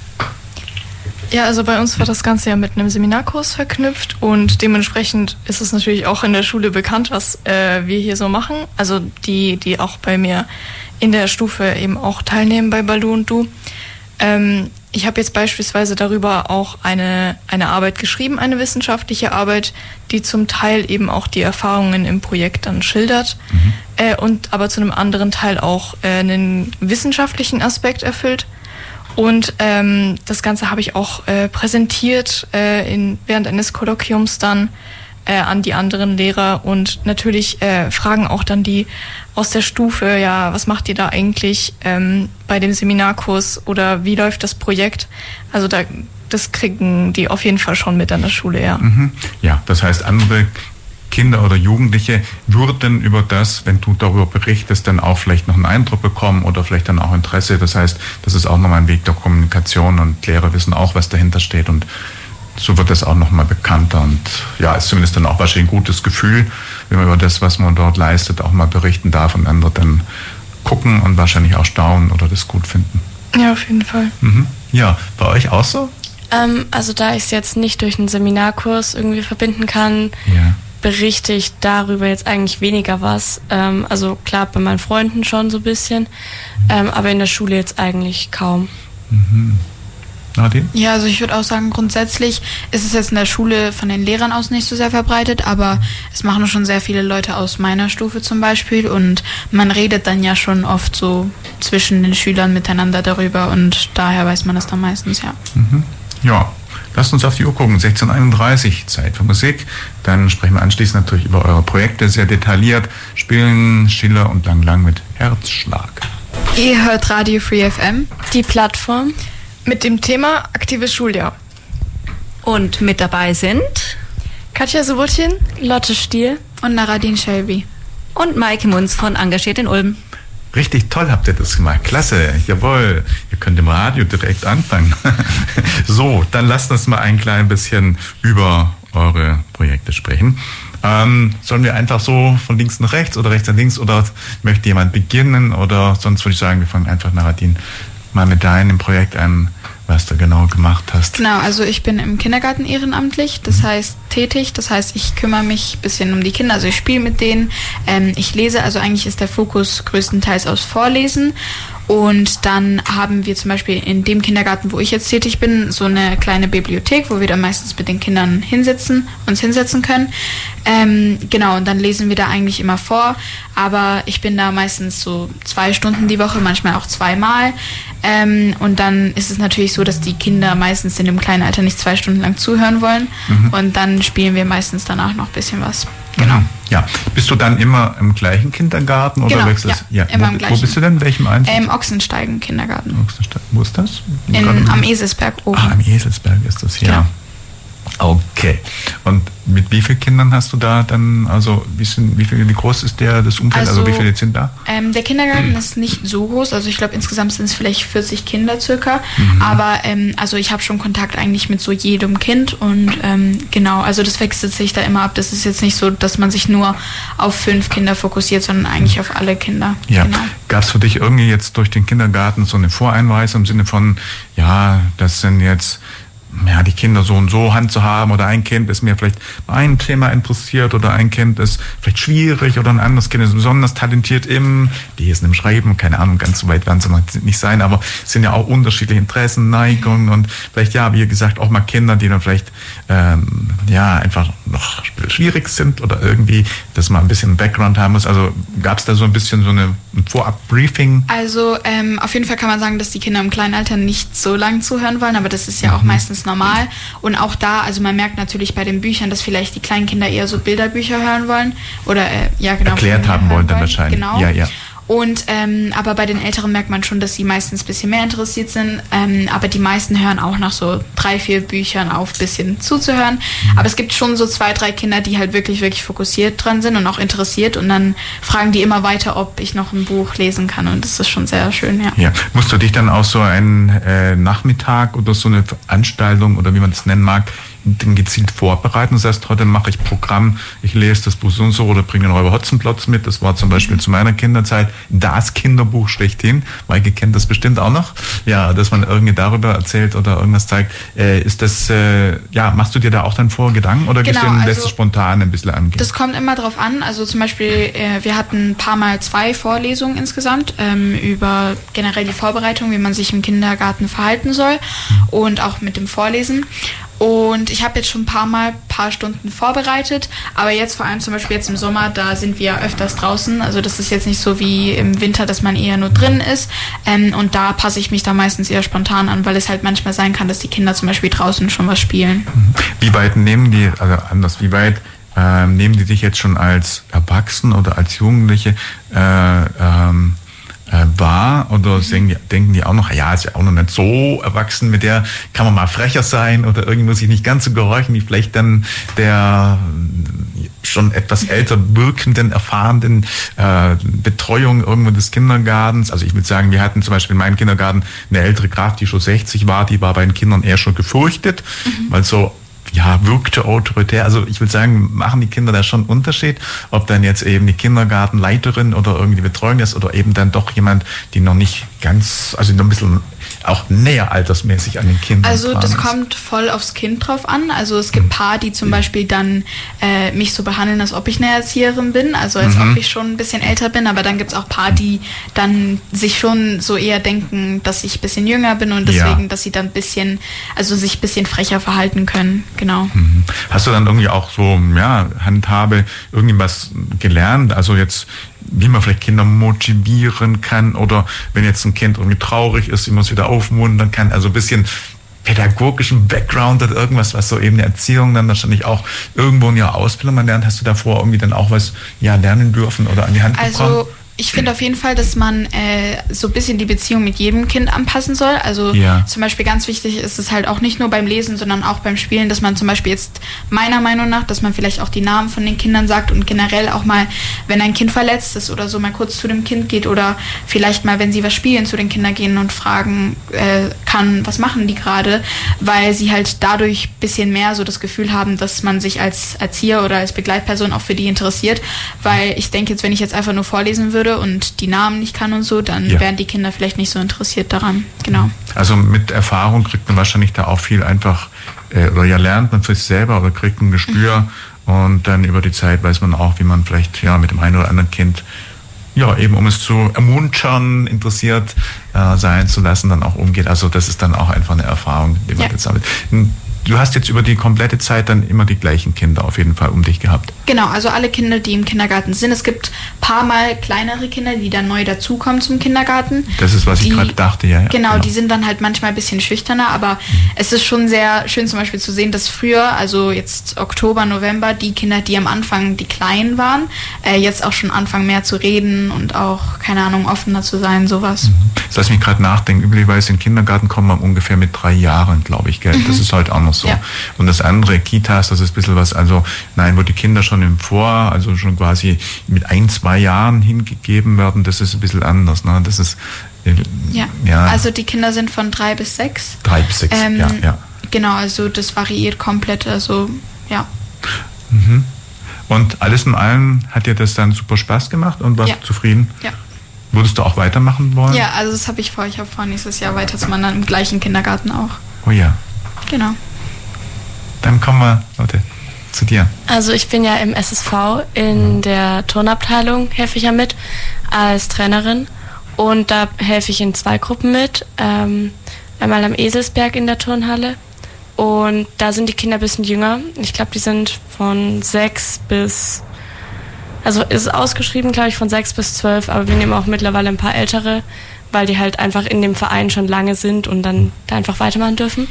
Ja, also bei uns war das Ganze ja mit einem Seminarkurs verknüpft und dementsprechend ist es natürlich auch in der Schule bekannt, was äh, wir hier so machen. Also die, die auch bei mir in der Stufe eben auch teilnehmen bei Baloo und Du. Ähm, ich habe jetzt beispielsweise darüber auch eine, eine Arbeit geschrieben, eine wissenschaftliche Arbeit, die zum Teil eben auch die Erfahrungen im Projekt dann schildert, mhm. äh, und aber zu einem anderen Teil auch äh, einen wissenschaftlichen Aspekt erfüllt. Und ähm, das Ganze habe ich auch äh, präsentiert äh, in, während eines Kolloquiums dann äh, an die anderen Lehrer und natürlich äh, fragen auch dann die aus der Stufe, ja, was macht ihr da eigentlich ähm, bei dem Seminarkurs oder wie läuft das Projekt? Also da, das kriegen die auf jeden Fall schon mit an der Schule, ja. Mhm. Ja, das heißt, andere Kinder oder Jugendliche würden über das, wenn du darüber berichtest, dann auch vielleicht noch einen Eindruck bekommen oder vielleicht dann auch Interesse. Das heißt, das ist auch nochmal ein Weg der Kommunikation und Lehrer wissen auch, was dahinter steht und so wird das auch nochmal bekannter und ja, ist zumindest dann auch wahrscheinlich ein gutes Gefühl, wenn man über das, was man dort leistet, auch mal berichten darf und andere dann gucken und wahrscheinlich auch staunen oder das gut finden. Ja, auf jeden Fall. Mhm. Ja, bei euch auch so? Ähm, also da ich es jetzt nicht durch einen Seminarkurs irgendwie verbinden kann, ja. berichte ich darüber jetzt eigentlich weniger was. Ähm, also klar, bei meinen Freunden schon so ein bisschen, ähm, aber in der Schule jetzt eigentlich kaum. Mhm. Nadine? Ja, also ich würde auch sagen, grundsätzlich ist es jetzt in der Schule von den Lehrern aus nicht so sehr verbreitet, aber es machen schon sehr viele Leute aus meiner Stufe zum Beispiel und man redet dann ja schon oft so zwischen den Schülern miteinander darüber und daher weiß man das dann meistens, ja. Mhm. Ja. Lasst uns auf die Uhr gucken, sechzehn Uhr einunddreißig, Zeit für Musik. Dann sprechen wir anschließend natürlich über eure Projekte, sehr detailliert. Spielen Schiller und Lang Lang mit Herzschlag. Ihr hört Radio Free F M. Die Plattform mit dem Thema aktives Schuljahr. Und mit dabei sind Katja Sobotjen, Lotte Stier und Naradine Shelby. Und Maike Munz von Engagiert in Ulm. Richtig toll habt ihr das gemacht. Klasse. Jawohl. Ihr könnt im Radio direkt anfangen. So, dann lasst uns mal ein klein bisschen über eure Projekte sprechen. Ähm, sollen wir einfach so von links nach rechts oder rechts nach links oder möchte jemand beginnen? Oder sonst würde ich sagen, wir fangen einfach, Naradine, mal mit deinem Projekt an, was du genau gemacht hast. Genau, also ich bin im Kindergarten ehrenamtlich, das heißt tätig, das heißt ich kümmere mich ein bisschen um die Kinder, also ich spiele mit denen, ähm, ich lese, also eigentlich ist der Fokus größtenteils aufs Vorlesen und dann haben wir zum Beispiel in dem Kindergarten, wo ich jetzt tätig bin, so eine kleine Bibliothek, wo wir dann meistens mit den Kindern hinsitzen, uns hinsetzen können. Ähm, genau, und dann lesen wir da eigentlich immer vor, aber ich bin da meistens so zwei Stunden die Woche, manchmal auch zweimal. Ähm, und dann ist es natürlich so, dass die Kinder meistens in dem kleinen Alter nicht zwei Stunden lang zuhören wollen. Mhm. Und dann spielen wir meistens danach noch ein bisschen was. Genau. Mhm. Ja. Bist du dann immer im gleichen Kindergarten oder genau, wechselst ja, ja. immer Wo, im gleichen. Wo bist du denn? In welchem Einsatz? Im Ochsensteigen Kindergarten. Ochsensteigen. Wo ist das? In, am Eselsberg oben. Ah, am Eselsberg ist das, ja. Genau. Okay. Und mit wie vielen Kindern hast du da dann, also wie, sind, wie, viel, wie groß ist der das Umfeld, also, also wie viele sind da? Ähm, der Kindergarten ist nicht so groß, also ich glaube insgesamt sind es vielleicht vierzig Kinder circa, mhm. aber ähm, also ich habe schon Kontakt eigentlich mit so jedem Kind und ähm, genau, also das wechselt sich da immer ab. Das ist jetzt nicht so, dass man sich nur auf fünf Kinder fokussiert, sondern eigentlich auf alle Kinder. Ja. Genau. Gab es für dich irgendwie jetzt durch den Kindergarten so eine Voreinweisung im Sinne von, ja, das sind jetzt ja, die Kinder so und so Hand zu haben oder ein Kind ist mir vielleicht ein Thema interessiert oder ein Kind ist vielleicht schwierig oder ein anderes Kind ist besonders talentiert im Lesen, im Schreiben, keine Ahnung, ganz so weit werden sie noch nicht sein, aber es sind ja auch unterschiedliche Interessen, Neigungen und vielleicht, ja, wie gesagt, auch mal Kinder, die dann vielleicht ähm, ja, einfach noch schwierig sind oder irgendwie, dass man ein bisschen Background haben muss. Also gab es da so ein bisschen so eine, ein Vorab-Briefing? Also ähm, auf jeden Fall kann man sagen, dass die Kinder im kleinen Alter nicht so lang zuhören wollen, aber das ist ja auch mhm. meistens normal. Und auch da, also man merkt natürlich bei den Büchern, dass vielleicht die kleinen Kinder eher so Bilderbücher hören wollen oder äh, ja genau erklärt haben wollen dann wahrscheinlich. Genau. Ja, ja. Und ähm, aber bei den Älteren merkt man schon, dass sie meistens ein bisschen mehr interessiert sind. Ähm, aber die meisten hören auch nach so drei, vier Büchern auf, ein bisschen zuzuhören. Mhm. Aber es gibt schon so zwei, drei Kinder, die halt wirklich, wirklich fokussiert dran sind und auch interessiert. Und dann fragen die immer weiter, ob ich noch ein Buch lesen kann. Und das ist schon sehr schön, ja. Ja. Musst du dich dann auch so einen äh, Nachmittag oder so eine Veranstaltung oder wie man das nennen mag, den gezielt vorbereiten. Das heißt, heute mache ich Programm, ich lese das Buch so und so oder bringe den Räuber Hotzenplotz mit. Das war zum Beispiel zu meiner Kinderzeit das Kinderbuch schlechthin. Maike kennt das bestimmt auch noch. Ja, dass man irgendwie darüber erzählt oder irgendwas zeigt. Äh, ist das, äh, ja, machst du dir da auch dann vor Gedanken oder genau, gehst du also, lässt es spontan ein bisschen angehen? Das kommt immer drauf an. Also zum Beispiel, äh, wir hatten ein paar Mal zwei Vorlesungen insgesamt ähm, über generell die Vorbereitung, wie man sich im Kindergarten verhalten soll mhm. und auch mit dem Vorlesen. Und ich habe jetzt schon ein paar Mal ein paar Stunden vorbereitet, aber jetzt vor allem zum Beispiel jetzt im Sommer, da sind wir öfters draußen. Also das ist jetzt nicht so wie im Winter, dass man eher nur drin ist. Ähm, und da passe ich mich da meistens eher spontan an, weil es halt manchmal sein kann, dass die Kinder zum Beispiel draußen schon was spielen. Wie weit nehmen die, also anders, wie weit äh, nehmen die dich jetzt schon als Erwachsen oder als Jugendliche äh, ähm, war oder mhm. denken, die, denken die auch noch, ja, ist ja auch noch nicht so erwachsen, mit der kann man mal frecher sein oder irgendwie muss ich nicht ganz so gehorchen, wie vielleicht dann der schon etwas älter wirkenden, erfahrenen äh, Betreuung irgendwo des Kindergartens. Also ich würde sagen, wir hatten zum Beispiel in meinem Kindergarten eine ältere Kraft, die schon sechzig war, die war bei den Kindern eher schon gefürchtet, mhm. weil so ja, wirkte autoritär. Also ich würde sagen, machen die Kinder da schon einen Unterschied, ob dann jetzt eben die Kindergartenleiterin oder irgendwie Betreuung ist oder eben dann doch jemand, die noch nicht ganz, also noch ein bisschen auch näher altersmäßig an den Kindern Also das ist. kommt voll aufs Kind drauf an. Also es gibt Paar, die zum Beispiel dann äh, mich so behandeln, als ob ich eine Erzieherin bin, also als mhm. ob ich schon ein bisschen älter bin, aber dann gibt es auch Paar, die dann sich schon so eher denken, dass ich ein bisschen jünger bin und deswegen, ja. dass sie dann ein bisschen, also sich ein bisschen frecher verhalten können, genau. Mhm. Hast du dann irgendwie auch so, ja, Handhabe, irgendwas gelernt, also jetzt wie man vielleicht Kinder motivieren kann oder wenn jetzt ein Kind irgendwie traurig ist, wie man es wieder aufmuntern kann, also ein bisschen pädagogischen Background oder irgendwas, was so eben eine Erziehung dann wahrscheinlich auch irgendwo in ihrer Ausbildung man lernt. Hast du davor irgendwie dann auch was ja lernen dürfen oder an die Hand bekommen? Also ich finde auf jeden Fall, dass man äh, so ein bisschen die Beziehung mit jedem Kind anpassen soll. Also ja. zum Beispiel ganz wichtig ist es halt auch nicht nur beim Lesen, sondern auch beim Spielen, dass man zum Beispiel jetzt meiner Meinung nach, dass man vielleicht auch die Namen von den Kindern sagt und generell auch mal, wenn ein Kind verletzt ist oder so, mal kurz zu dem Kind geht oder vielleicht mal, wenn sie was spielen, zu den Kindern gehen und fragen äh, kann, was machen die gerade, weil sie halt dadurch ein bisschen mehr so das Gefühl haben, dass man sich als Erzieher oder als Begleitperson auch für die interessiert, weil ich denke jetzt, wenn ich jetzt einfach nur vorlesen würde und die Namen nicht kann und so, dann ja. wären die Kinder vielleicht nicht so interessiert daran. Genau. Also mit Erfahrung kriegt man wahrscheinlich da auch viel einfach, äh, oder ja lernt man für sich selber oder kriegt ein Gespür mhm. und dann über die Zeit weiß man auch, wie man vielleicht ja mit dem einen oder anderen Kind ja eben um es zu ermuntern, interessiert äh, sein zu lassen, dann auch umgeht. Also das ist dann auch einfach eine Erfahrung, die man ja. jetzt sammelt. Du hast jetzt über die komplette Zeit dann immer die gleichen Kinder auf jeden Fall um dich gehabt. Genau, also alle Kinder, die im Kindergarten sind. Es gibt ein paar Mal kleinere Kinder, die dann neu dazukommen zum Kindergarten. Das ist, was die, ich gerade dachte, ja. ja genau, genau, die sind dann halt manchmal ein bisschen schüchterner, aber mhm. es ist schon sehr schön zum Beispiel zu sehen, dass früher, also jetzt Oktober, November, die Kinder, die am Anfang die Kleinen waren, äh, jetzt auch schon anfangen mehr zu reden und auch, keine Ahnung, offener zu sein, sowas. Mhm. Das lass mich gerade nachdenken. Üblicherweise in den Kindergarten kommt man ungefähr mit drei Jahren, glaube ich, gell? Mhm. Das ist halt auch noch immer so. Ja. Und das andere, Kitas, das ist ein bisschen was, also nein, wo die Kinder schon im Vor, also schon quasi mit ein, zwei Jahren hingegeben werden, das ist ein bisschen anders. Ne? Das ist, äh, Ja. ja, Also die Kinder sind von drei bis sechs. drei bis sechs, Ähm, ja, ja. Genau, also das variiert komplett, also ja. Mhm. Und alles in allem hat dir das dann super Spaß gemacht und warst Ja. du zufrieden? Ja. Würdest du auch weitermachen wollen? Ja, also das habe ich vor. Ich habe vor, nächstes Jahr weiterzumachen, dann im gleichen Kindergarten auch. Oh ja. Genau. Dann kommen wir, Leute, zu dir. Also ich bin ja im S S V in der Turnabteilung, helfe ich ja mit als Trainerin. Und da helfe ich in zwei Gruppen mit. Ähm, einmal am Eselsberg in der Turnhalle. Und da sind die Kinder ein bisschen jünger. Ich glaube, die sind von sechs bis... Also ist ausgeschrieben, glaube ich, von sechs bis zwölf, aber wir nehmen auch mittlerweile ein paar Ältere, weil die halt einfach in dem Verein schon lange sind und dann da einfach weitermachen dürfen.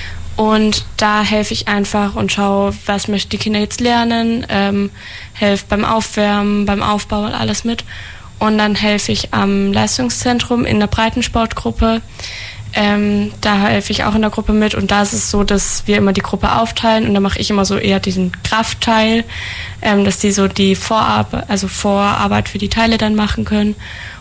Und da helfe ich einfach und schaue, was möchten die Kinder jetzt lernen, ähm, helfe beim Aufwärmen, beim Aufbau und alles mit. Und dann helfe ich am Leistungszentrum in der Breitensportgruppe. Ähm, da helfe ich auch in der Gruppe mit und da ist es so, dass wir immer die Gruppe aufteilen und da mache ich immer so eher diesen Kraftteil, ähm, dass die so die Vorarbeit, also Vorarbeit für die Teile dann machen können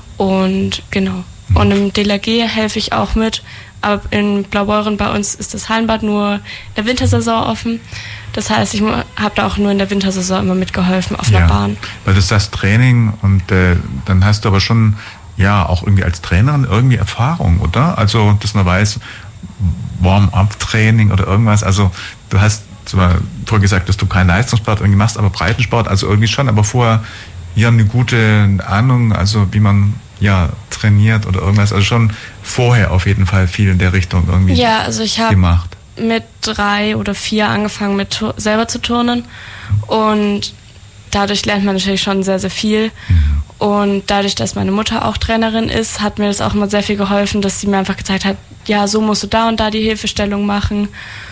und genau. Und im D L R G helfe ich auch mit, aber in Blaubeuren bei uns ist das Hallenbad nur in der Wintersaison offen. Das heißt, ich habe da auch nur in der Wintersaison immer mitgeholfen auf einer Ja, Bahn. weil das ist das Training und äh, dann hast du aber schon ja auch irgendwie als Trainerin irgendwie Erfahrung, oder? Also, dass man weiß, Warm-up-Training oder irgendwas. Also, du hast zwar vorher gesagt, dass du keinen Leistungssport irgendwie machst, aber Breitensport, also irgendwie schon, aber vorher ja eine gute Ahnung, also wie man ja trainiert oder irgendwas. Also schon vorher auf jeden Fall viel in der Richtung irgendwie Ja, also ich habe gemacht. mit drei oder vier angefangen, mit tu- selber zu turnen und dadurch lernt man natürlich schon sehr, sehr viel. Und dadurch, dass meine Mutter auch Trainerin ist, hat mir das auch immer sehr viel geholfen, dass sie mir einfach gezeigt hat, ja, so musst du da und da die Hilfestellung machen.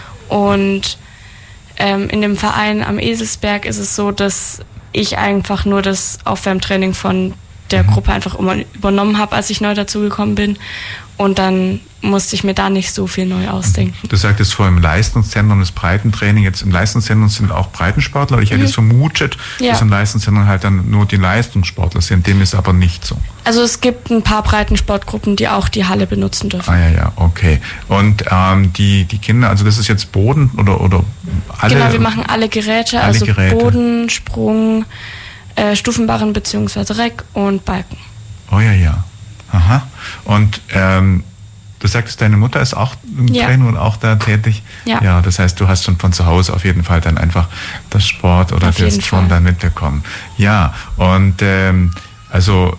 Und ähm, in dem Verein am Eselsberg ist es so, dass ich einfach nur das Aufwärmtraining von der Gruppe einfach immer übernommen habe, als ich neu dazugekommen bin. Und dann musste ich mir da nicht so viel neu ausdenken. Du sagtest vorhin im Leistungszentrum das Breitentraining. Jetzt im Leistungszentrum sind auch Breitensportler. Ich hätte Mhm. jetzt vermutet, Ja. dass im Leistungszentrum halt dann nur die Leistungssportler sind. Dem ist aber nicht so. Also es gibt ein paar Breitensportgruppen, die auch die Halle benutzen dürfen. Ah ja, ja, okay. Und ähm, die, die Kinder, also das ist jetzt Boden oder, oder alle? Genau, wir machen alle Geräte, alle also Geräte. Boden, Sprung, äh, Stufenbarren bzw. Reck und Balken. Oh ja, ja. Aha. Und ähm, du sagtest, deine Mutter ist auch im Ja. Training und auch da tätig. Ja. Ja, das heißt, du hast schon von zu Hause auf jeden Fall dann einfach das Sport oder Auf das jeden Turnen Fall. dann mitbekommen. Ja, und ähm, also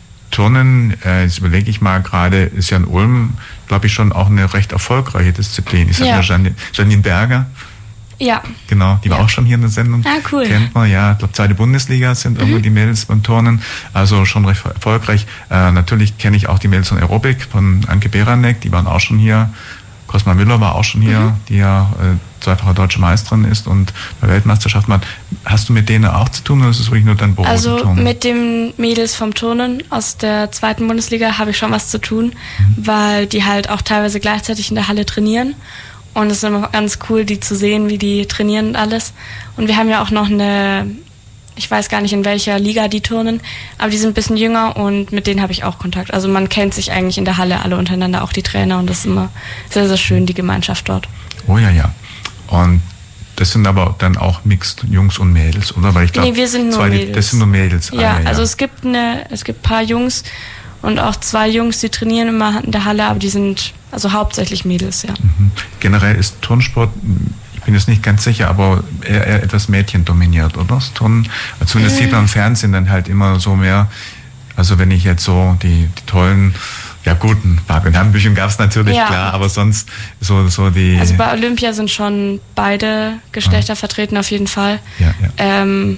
Turnen, äh, jetzt überlege ich mal gerade, ist ja in Ulm, glaube ich, schon auch eine recht erfolgreiche Disziplin. Ich sage Ja. mal Janine, Janine Berger, Ja, genau, die war Ja. auch schon hier in der Sendung. Ah, cool. Kennt man, ja. Ich glaube, zweite Bundesliga sind irgendwo die Mädels beim Turnen. Also schon recht erfolgreich. Äh, natürlich kenne ich auch die Mädels von Aerobic, von Anke Beranek, die waren auch schon hier. Cosma Müller war auch schon hier, Mhm. die ja äh, zweifache deutsche Meisterin ist und bei Weltmeisterschaften macht. Hast du mit denen auch zu tun oder ist es wirklich nur dein Beruf? also mit den Mädels vom Turnen aus der zweiten Bundesliga habe ich schon was zu tun, Mhm. weil die halt auch teilweise gleichzeitig in der Halle trainieren. Und es ist immer ganz cool, die zu sehen, wie die trainieren und alles. Und wir haben ja auch noch eine, ich weiß gar nicht, in welcher Liga die turnen, aber die sind ein bisschen jünger und mit denen habe ich auch Kontakt. Also man kennt sich eigentlich in der Halle alle untereinander, auch die Trainer, und das ist immer sehr, sehr schön, die Gemeinschaft dort. Oh ja, ja. Und das sind aber dann auch Mixed Jungs und Mädels, oder? Weil ich glaube, Nee, wir sind nur zwei, Mädels. Das sind nur Mädels. Ah, Ja, also es gibt eine, es gibt ein paar Jungs und auch zwei Jungs, die trainieren immer in der Halle, aber die sind also hauptsächlich Mädels, ja. Mhm. Generell ist Turnsport, ich bin jetzt nicht ganz sicher, aber eher, eher etwas mädchendominiert, oder? Das Turnen, also zumindest sieht man im Fernsehen dann halt immer so mehr, also wenn ich jetzt so die, die tollen, ja gut, ein paar Herrenbücher gab es natürlich, Ja. klar, aber sonst so, so die... Also bei Olympia sind schon beide Geschlechter vertreten auf jeden Fall. ja, ja. Ähm,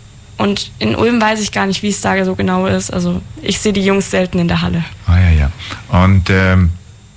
und in Ulm weiß ich gar nicht, wie es da so genau ist. Also ich sehe die Jungs selten in der Halle. Ah ja, ja. Und ähm,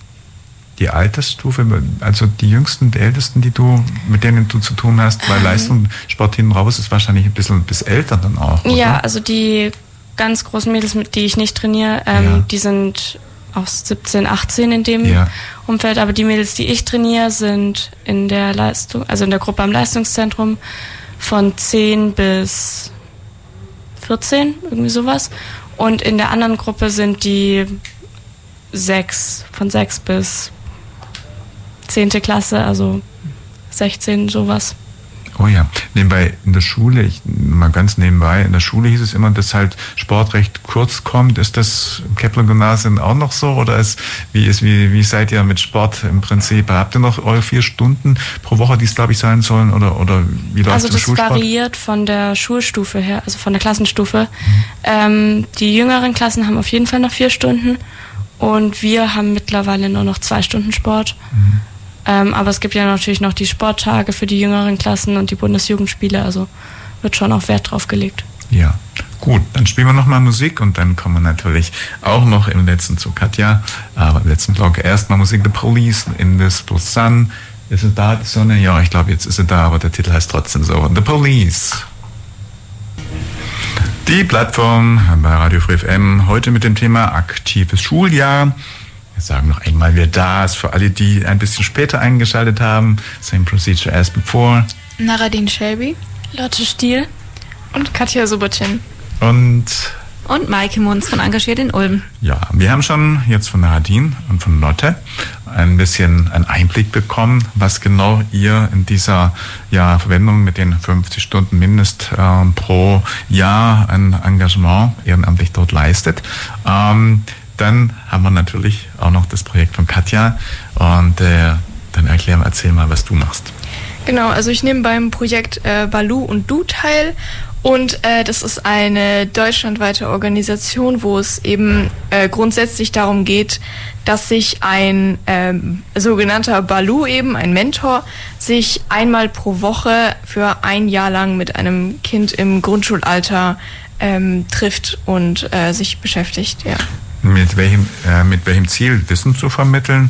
die Altersstufe, also die Jüngsten, die Ältesten, die du, mit denen du zu tun hast, weil Leistung, Sport hinten raus ist wahrscheinlich ein bisschen bis älter dann auch, oder? Ja, also die ganz großen Mädels, mit die ich nicht trainiere, ähm, Ja. die sind auch siebzehn, achtzehn in dem ja. Umfeld. Aber die Mädels, die ich trainiere, sind in der Leistung, also in der Gruppe am Leistungszentrum von zehn bis vierzehn, irgendwie sowas. Und in der anderen Gruppe sind die sechs, von sechs bis zehnte Klasse, also sechzehn, sowas. Oh ja, nebenbei in der Schule, ich, mal ganz nebenbei, in der Schule hieß es immer, dass halt Sport recht kurz kommt. Ist das im Kepler-Gymnasium auch noch so? Oder ist, wie, ist, wie, wie seid ihr mit Sport im Prinzip? Habt ihr noch eure vier Stunden pro Woche, die es, glaube ich, sein sollen? Oder, oder wie läuft also der Schulsport? Also das variiert von der Schulstufe her, also von der Klassenstufe. Mhm. Ähm, die jüngeren Klassen haben auf jeden Fall noch vier Stunden und wir haben mittlerweile nur noch zwei Stunden Sport. Mhm. Ähm, aber es gibt ja natürlich noch die Sporttage für die jüngeren Klassen und die Bundesjugendspiele, also wird schon auch Wert drauf gelegt. Ja, gut, dann spielen wir nochmal Musik und dann kommen wir natürlich auch noch im letzten zu Katja, aber im letzten Block erstmal Musik, The Police, Invisible Sun. Ist es da, die Sonne? Ja, ich glaube, jetzt ist sie da, aber der Titel heißt trotzdem so, The Police. Die Plattform bei Radio Free F M, heute mit dem Thema aktives Schuljahr. Wir sagen noch einmal, wer da ist, für alle, die ein bisschen später eingeschaltet haben. Same procedure as before. Naradine Shelby. Lotte Stiel. Und Katja Subotin. Und... Und Maike Munz von Engagiert in Ulm. Ja, wir haben schon jetzt von Naradine und von Lotte ein bisschen einen Einblick bekommen, was genau ihr in dieser ja, Verwendung mit den fünfzig Stunden Mindest äh, pro Jahr an Engagement ehrenamtlich dort leistet. Ähm, Dann haben wir natürlich auch noch das Projekt von Katja und äh, dann erklär, erzähl mal, was du machst. Genau, also ich nehme beim Projekt äh, Baloo und Du teil und äh, das ist eine deutschlandweite Organisation, wo es eben äh, grundsätzlich darum geht, dass sich ein ähm, sogenannter Baloo eben, ein Mentor, sich einmal pro Woche für ein Jahr lang mit einem Kind im Grundschulalter ähm, trifft und äh, sich beschäftigt, ja. Mit welchem, äh, mit welchem Ziel? Wissen zu vermitteln?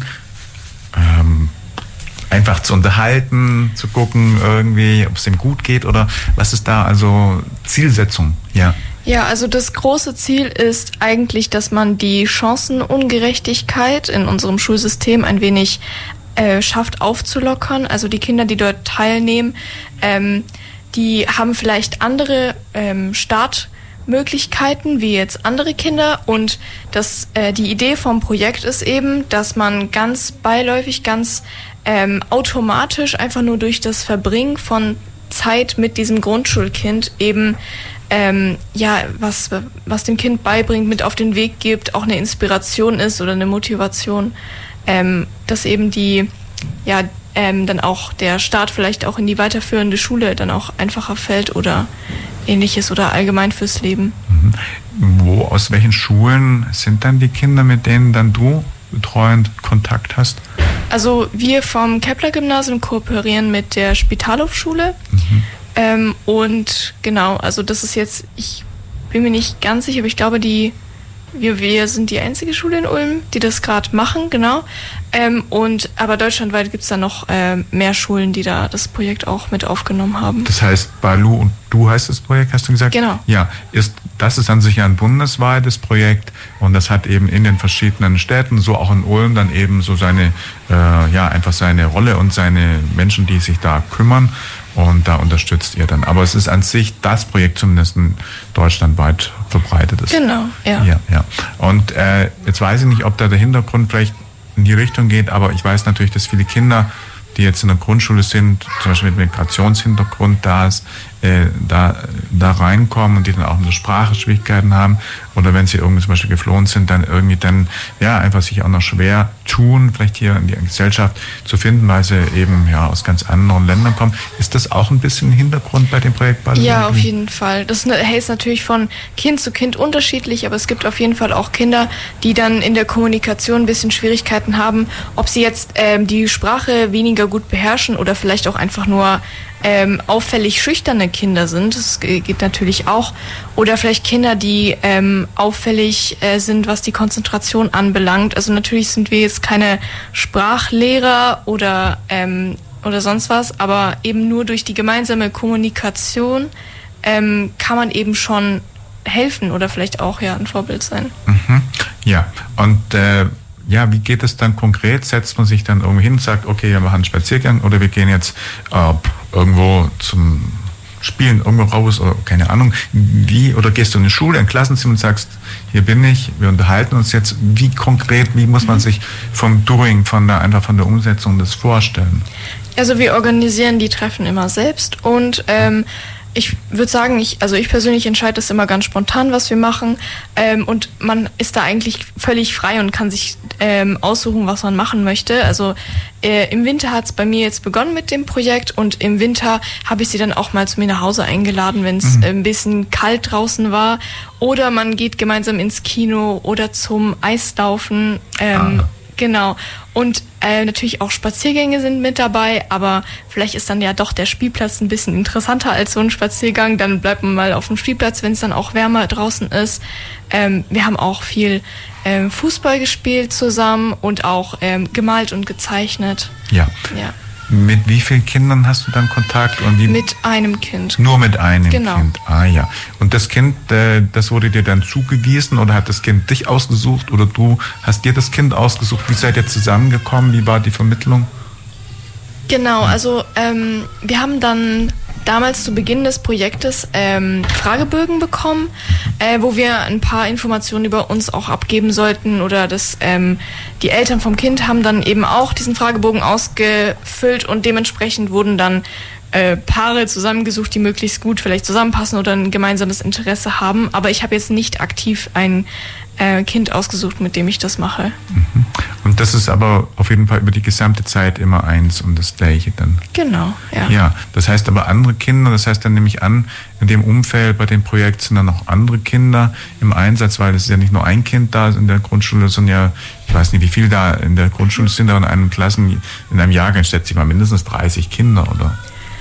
Ähm, einfach zu unterhalten, zu gucken irgendwie, ob es ihm gut geht oder was ist da also Zielsetzung? Ja. Ja, also das große Ziel ist eigentlich, dass man die Chancenungerechtigkeit in unserem Schulsystem ein wenig äh, schafft aufzulockern. Also die Kinder, die dort teilnehmen, ähm, die haben vielleicht andere ähm, Start- Möglichkeiten wie jetzt andere Kinder und das, äh, die Idee vom Projekt ist eben, dass man ganz beiläufig, ganz ähm, automatisch einfach nur durch das Verbringen von Zeit mit diesem Grundschulkind eben ähm, ja was, was dem Kind beibringt, mit auf den Weg gibt, auch eine Inspiration ist oder eine Motivation, ähm, dass eben die ja ähm, dann auch der Start vielleicht auch in die weiterführende Schule dann auch einfacher fällt oder Ähnliches oder allgemein fürs Leben. Mhm. Wo, aus welchen Schulen sind dann die Kinder, mit denen dann du betreuend Kontakt hast? Also wir vom Kepler-Gymnasium kooperieren mit der Spitalhof-Schule. Mhm. Ähm, und genau, also das ist jetzt, ich bin mir nicht ganz sicher, aber ich glaube, die wir, wir sind die einzige Schule in Ulm, die das gerade machen, genau. Ähm, und aber deutschlandweit gibt es da noch äh, mehr Schulen, die da das Projekt auch mit aufgenommen haben. Das heißt, Baloo und Du heißt das Projekt, hast du gesagt? Genau. Ja, ist, das ist an sich ja ein bundesweites Projekt und das hat eben in den verschiedenen Städten, so auch in Ulm, dann eben so seine, äh, ja, einfach seine Rolle und seine Menschen, die sich da kümmern. Und da unterstützt ihr dann. Aber es ist an sich das Projekt zumindest deutschlandweit verbreitet ist. Genau, ja. Ja, ja. Und äh, jetzt weiß ich nicht, ob da der Hintergrund vielleicht in die Richtung geht, aber ich weiß natürlich, dass viele Kinder, die jetzt in der Grundschule sind, zum Beispiel mit Migrationshintergrund da ist, äh, da, da reinkommen und die dann auch mit der Sprache Schwierigkeiten haben oder wenn sie irgendwie zum Beispiel geflohen sind, dann irgendwie dann ja einfach sich auch noch schwer tun, vielleicht hier in die Gesellschaft zu finden, weil sie eben ja aus ganz anderen Ländern kommen. Ist das auch ein bisschen Hintergrund bei dem Projekt Baloo? Ja, auf jeden Fall. Das ist natürlich von Kind zu Kind unterschiedlich, aber es gibt auf jeden Fall auch Kinder, die dann in der Kommunikation ein bisschen Schwierigkeiten haben, ob sie jetzt ähm, die Sprache weniger gut beherrschen oder vielleicht auch einfach nur ähm, auffällig schüchterne Kinder sind. Das geht natürlich auch. Oder vielleicht Kinder, die ähm, auffällig äh, sind, was die Konzentration anbelangt. Also natürlich sind wir jetzt keine Sprachlehrer oder, ähm, oder sonst was, aber eben nur durch die gemeinsame Kommunikation ähm, kann man eben schon helfen oder vielleicht auch ja ein Vorbild sein. Mhm. Ja, und äh, ja, wie geht es dann konkret? Setzt man sich dann irgendwo hin und sagt, okay, wir machen einen Spaziergang oder wir gehen jetzt äh, irgendwo zum Spielen irgendwo raus oder keine Ahnung. Wie, oder gehst du in eine Schule, in ein Klassenzimmer und sagst, hier bin ich, wir unterhalten uns jetzt. Wie konkret, wie muss man sich vom Doing, von der, einfach von der Umsetzung das vorstellen? Also wir organisieren die Treffen immer selbst und ähm, ich würde sagen, ich, also ich persönlich entscheide das immer ganz spontan, was wir machen, ähm, und man ist da eigentlich völlig frei und kann sich ähm, aussuchen, was man machen möchte. Also äh, im Winter hat es bei mir jetzt begonnen mit dem Projekt und im Winter habe ich sie dann auch mal zu mir nach Hause eingeladen, wenn es mhm. äh, ein bisschen kalt draußen war, oder man geht gemeinsam ins Kino oder zum Eislaufen. Ähm, ah. Genau. Und äh, natürlich auch Spaziergänge sind mit dabei, aber vielleicht ist dann ja doch der Spielplatz ein bisschen interessanter als so ein Spaziergang. Dann bleibt man mal auf dem Spielplatz, wenn es dann auch wärmer draußen ist. Ähm, wir haben auch viel ähm, Fußball gespielt zusammen und auch ähm, gemalt und gezeichnet. Ja. Ja. Mit wie vielen Kindern hast du dann Kontakt? Und wie? Mit einem Kind. Nur mit einem genau. Kind. Ah ja. Und das Kind, äh, das wurde dir dann zugewiesen oder hat das Kind dich ausgesucht oder du hast dir das Kind ausgesucht? Wie seid ihr zusammengekommen? Wie war die Vermittlung? Genau, also ähm, wir haben dann damals zu Beginn des Projektes ähm, Fragebögen bekommen, äh, wo wir ein paar Informationen über uns auch abgeben sollten, oder das, ähm, die Eltern vom Kind haben dann eben auch diesen Fragebogen ausgefüllt und dementsprechend wurden dann äh, Paare zusammengesucht, die möglichst gut vielleicht zusammenpassen oder ein gemeinsames Interesse haben. Aber ich habe jetzt nicht aktiv ein äh, Kind ausgesucht, mit dem ich das mache. Mhm. Und das ist aber auf jeden Fall über die gesamte Zeit immer eins und das Gleiche dann. Genau, ja. Ja, das heißt aber andere Kinder, das heißt dann nehme ich an, in dem Umfeld bei dem Projekt sind dann noch andere Kinder im Einsatz, weil es ist ja nicht nur ein Kind da in der Grundschule, sondern ja, ich weiß nicht, wie viel da in der Grundschule sind, aber in einem Klassen, in einem Jahrgang schätze ich mal mindestens dreißig Kinder, oder?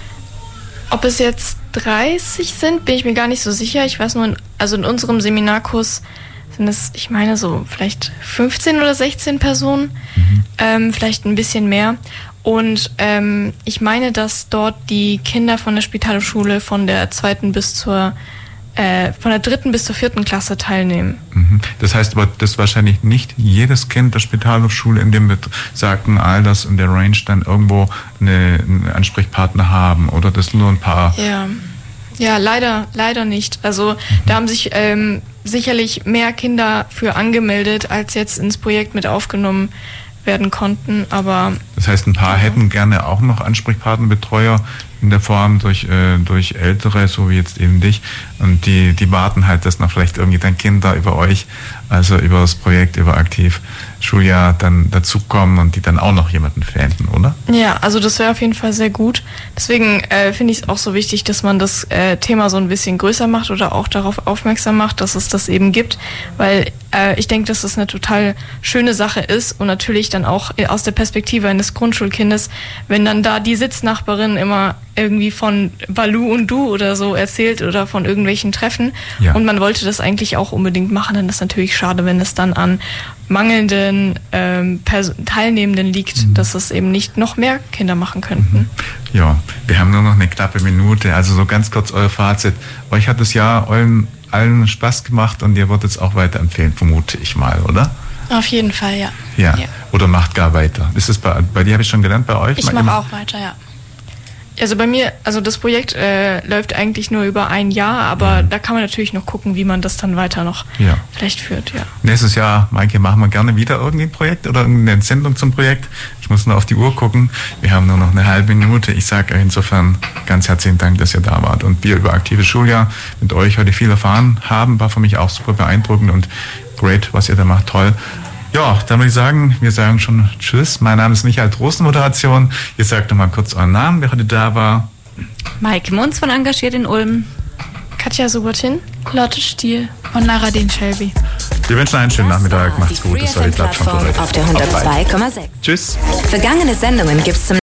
Ob es jetzt dreißig sind, bin ich mir gar nicht so sicher. Ich weiß nur, in, also in unserem Seminarkurs sind es, ich meine, so vielleicht fünfzehn oder sechzehn Personen, mhm. ähm, vielleicht ein bisschen mehr. Und ähm, ich meine, dass dort die Kinder von der Spitalo-Schule von der zweiten bis zur, äh, von der dritten bis zur vierten Klasse teilnehmen. Mhm. Das heißt aber, dass wahrscheinlich nicht jedes Kind der Spitalo-Schule in dem besagten Alters und der Range dann irgendwo eine, einen Ansprechpartner haben, oder das nur ein paar? Ja, ja, leider, leider nicht. Also mhm. da haben sich ähm, sicherlich mehr Kinder für angemeldet, als jetzt ins Projekt mit aufgenommen werden konnten, aber... Das heißt, ein paar ja. hätten gerne auch noch Ansprechpartner, Betreuer in der Form durch, äh, durch Ältere, so wie jetzt eben dich, und die, die warten halt, dass noch vielleicht irgendwie dann Kinder über euch, also über das Projekt, über Aktiv Schuljahr dann dazukommen und die dann auch noch jemanden finden, oder? Ja, also das wäre auf jeden Fall sehr gut. Deswegen äh, finde ich es auch so wichtig, dass man das äh, Thema so ein bisschen größer macht oder auch darauf aufmerksam macht, dass es das eben gibt, weil äh, ich denke, dass das eine total schöne Sache ist und natürlich dann auch aus der Perspektive eines Grundschulkindes, wenn dann da die Sitznachbarin immer irgendwie von Balu und Du oder so erzählt oder von irgendwelchen Treffen, ja. und man wollte das eigentlich auch unbedingt machen, dann ist es natürlich schade, wenn es dann an mangelnden ähm, Pers- Teilnehmenden liegt, mhm. dass es eben nicht noch mehr Kinder machen könnten. Ja, wir haben nur noch eine knappe Minute, also so ganz kurz euer Fazit. Euch hat das Jahr allen, allen Spaß gemacht und ihr würdet es auch weiterempfehlen, vermute ich mal, oder? Auf jeden Fall, ja. Ja, ja. Oder macht gar weiter. Ist das bei, bei dir, habe ich schon gelernt, bei euch? Ich mache auch weiter, ja. Also bei mir, also das Projekt äh, läuft eigentlich nur über ein Jahr, aber mhm. da kann man natürlich noch gucken, wie man das dann weiter noch ja. vielleicht führt, ja. Nächstes Jahr, Maike, machen wir gerne wieder irgendwie ein Projekt oder eine Sendung zum Projekt. Ich muss nur auf die Uhr gucken. Wir haben nur noch eine halbe Minute. Ich sage euch insofern ganz herzlichen Dank, dass ihr da wart und wir über Aktives Schuljahr mit euch heute viel erfahren haben. War für mich auch super beeindruckend und great, was ihr da macht. Toll. Ja, dann würde ich sagen, wir sagen schon Tschüss. Mein Name ist Michael Trost, Moderation. Ihr sagt noch mal kurz euren Namen, wer heute da war. Maike Munz von Engagiert in Ulm. Katja Subotin. Lotte Stiel. Und Naradin Shelby. Wir wünschen einen schönen Nachmittag. Macht's gut. Das war die Plattform für heute. Auf der hundertzwei Komma sechs. Tschüss. Vergangene Sendungen gibt's zum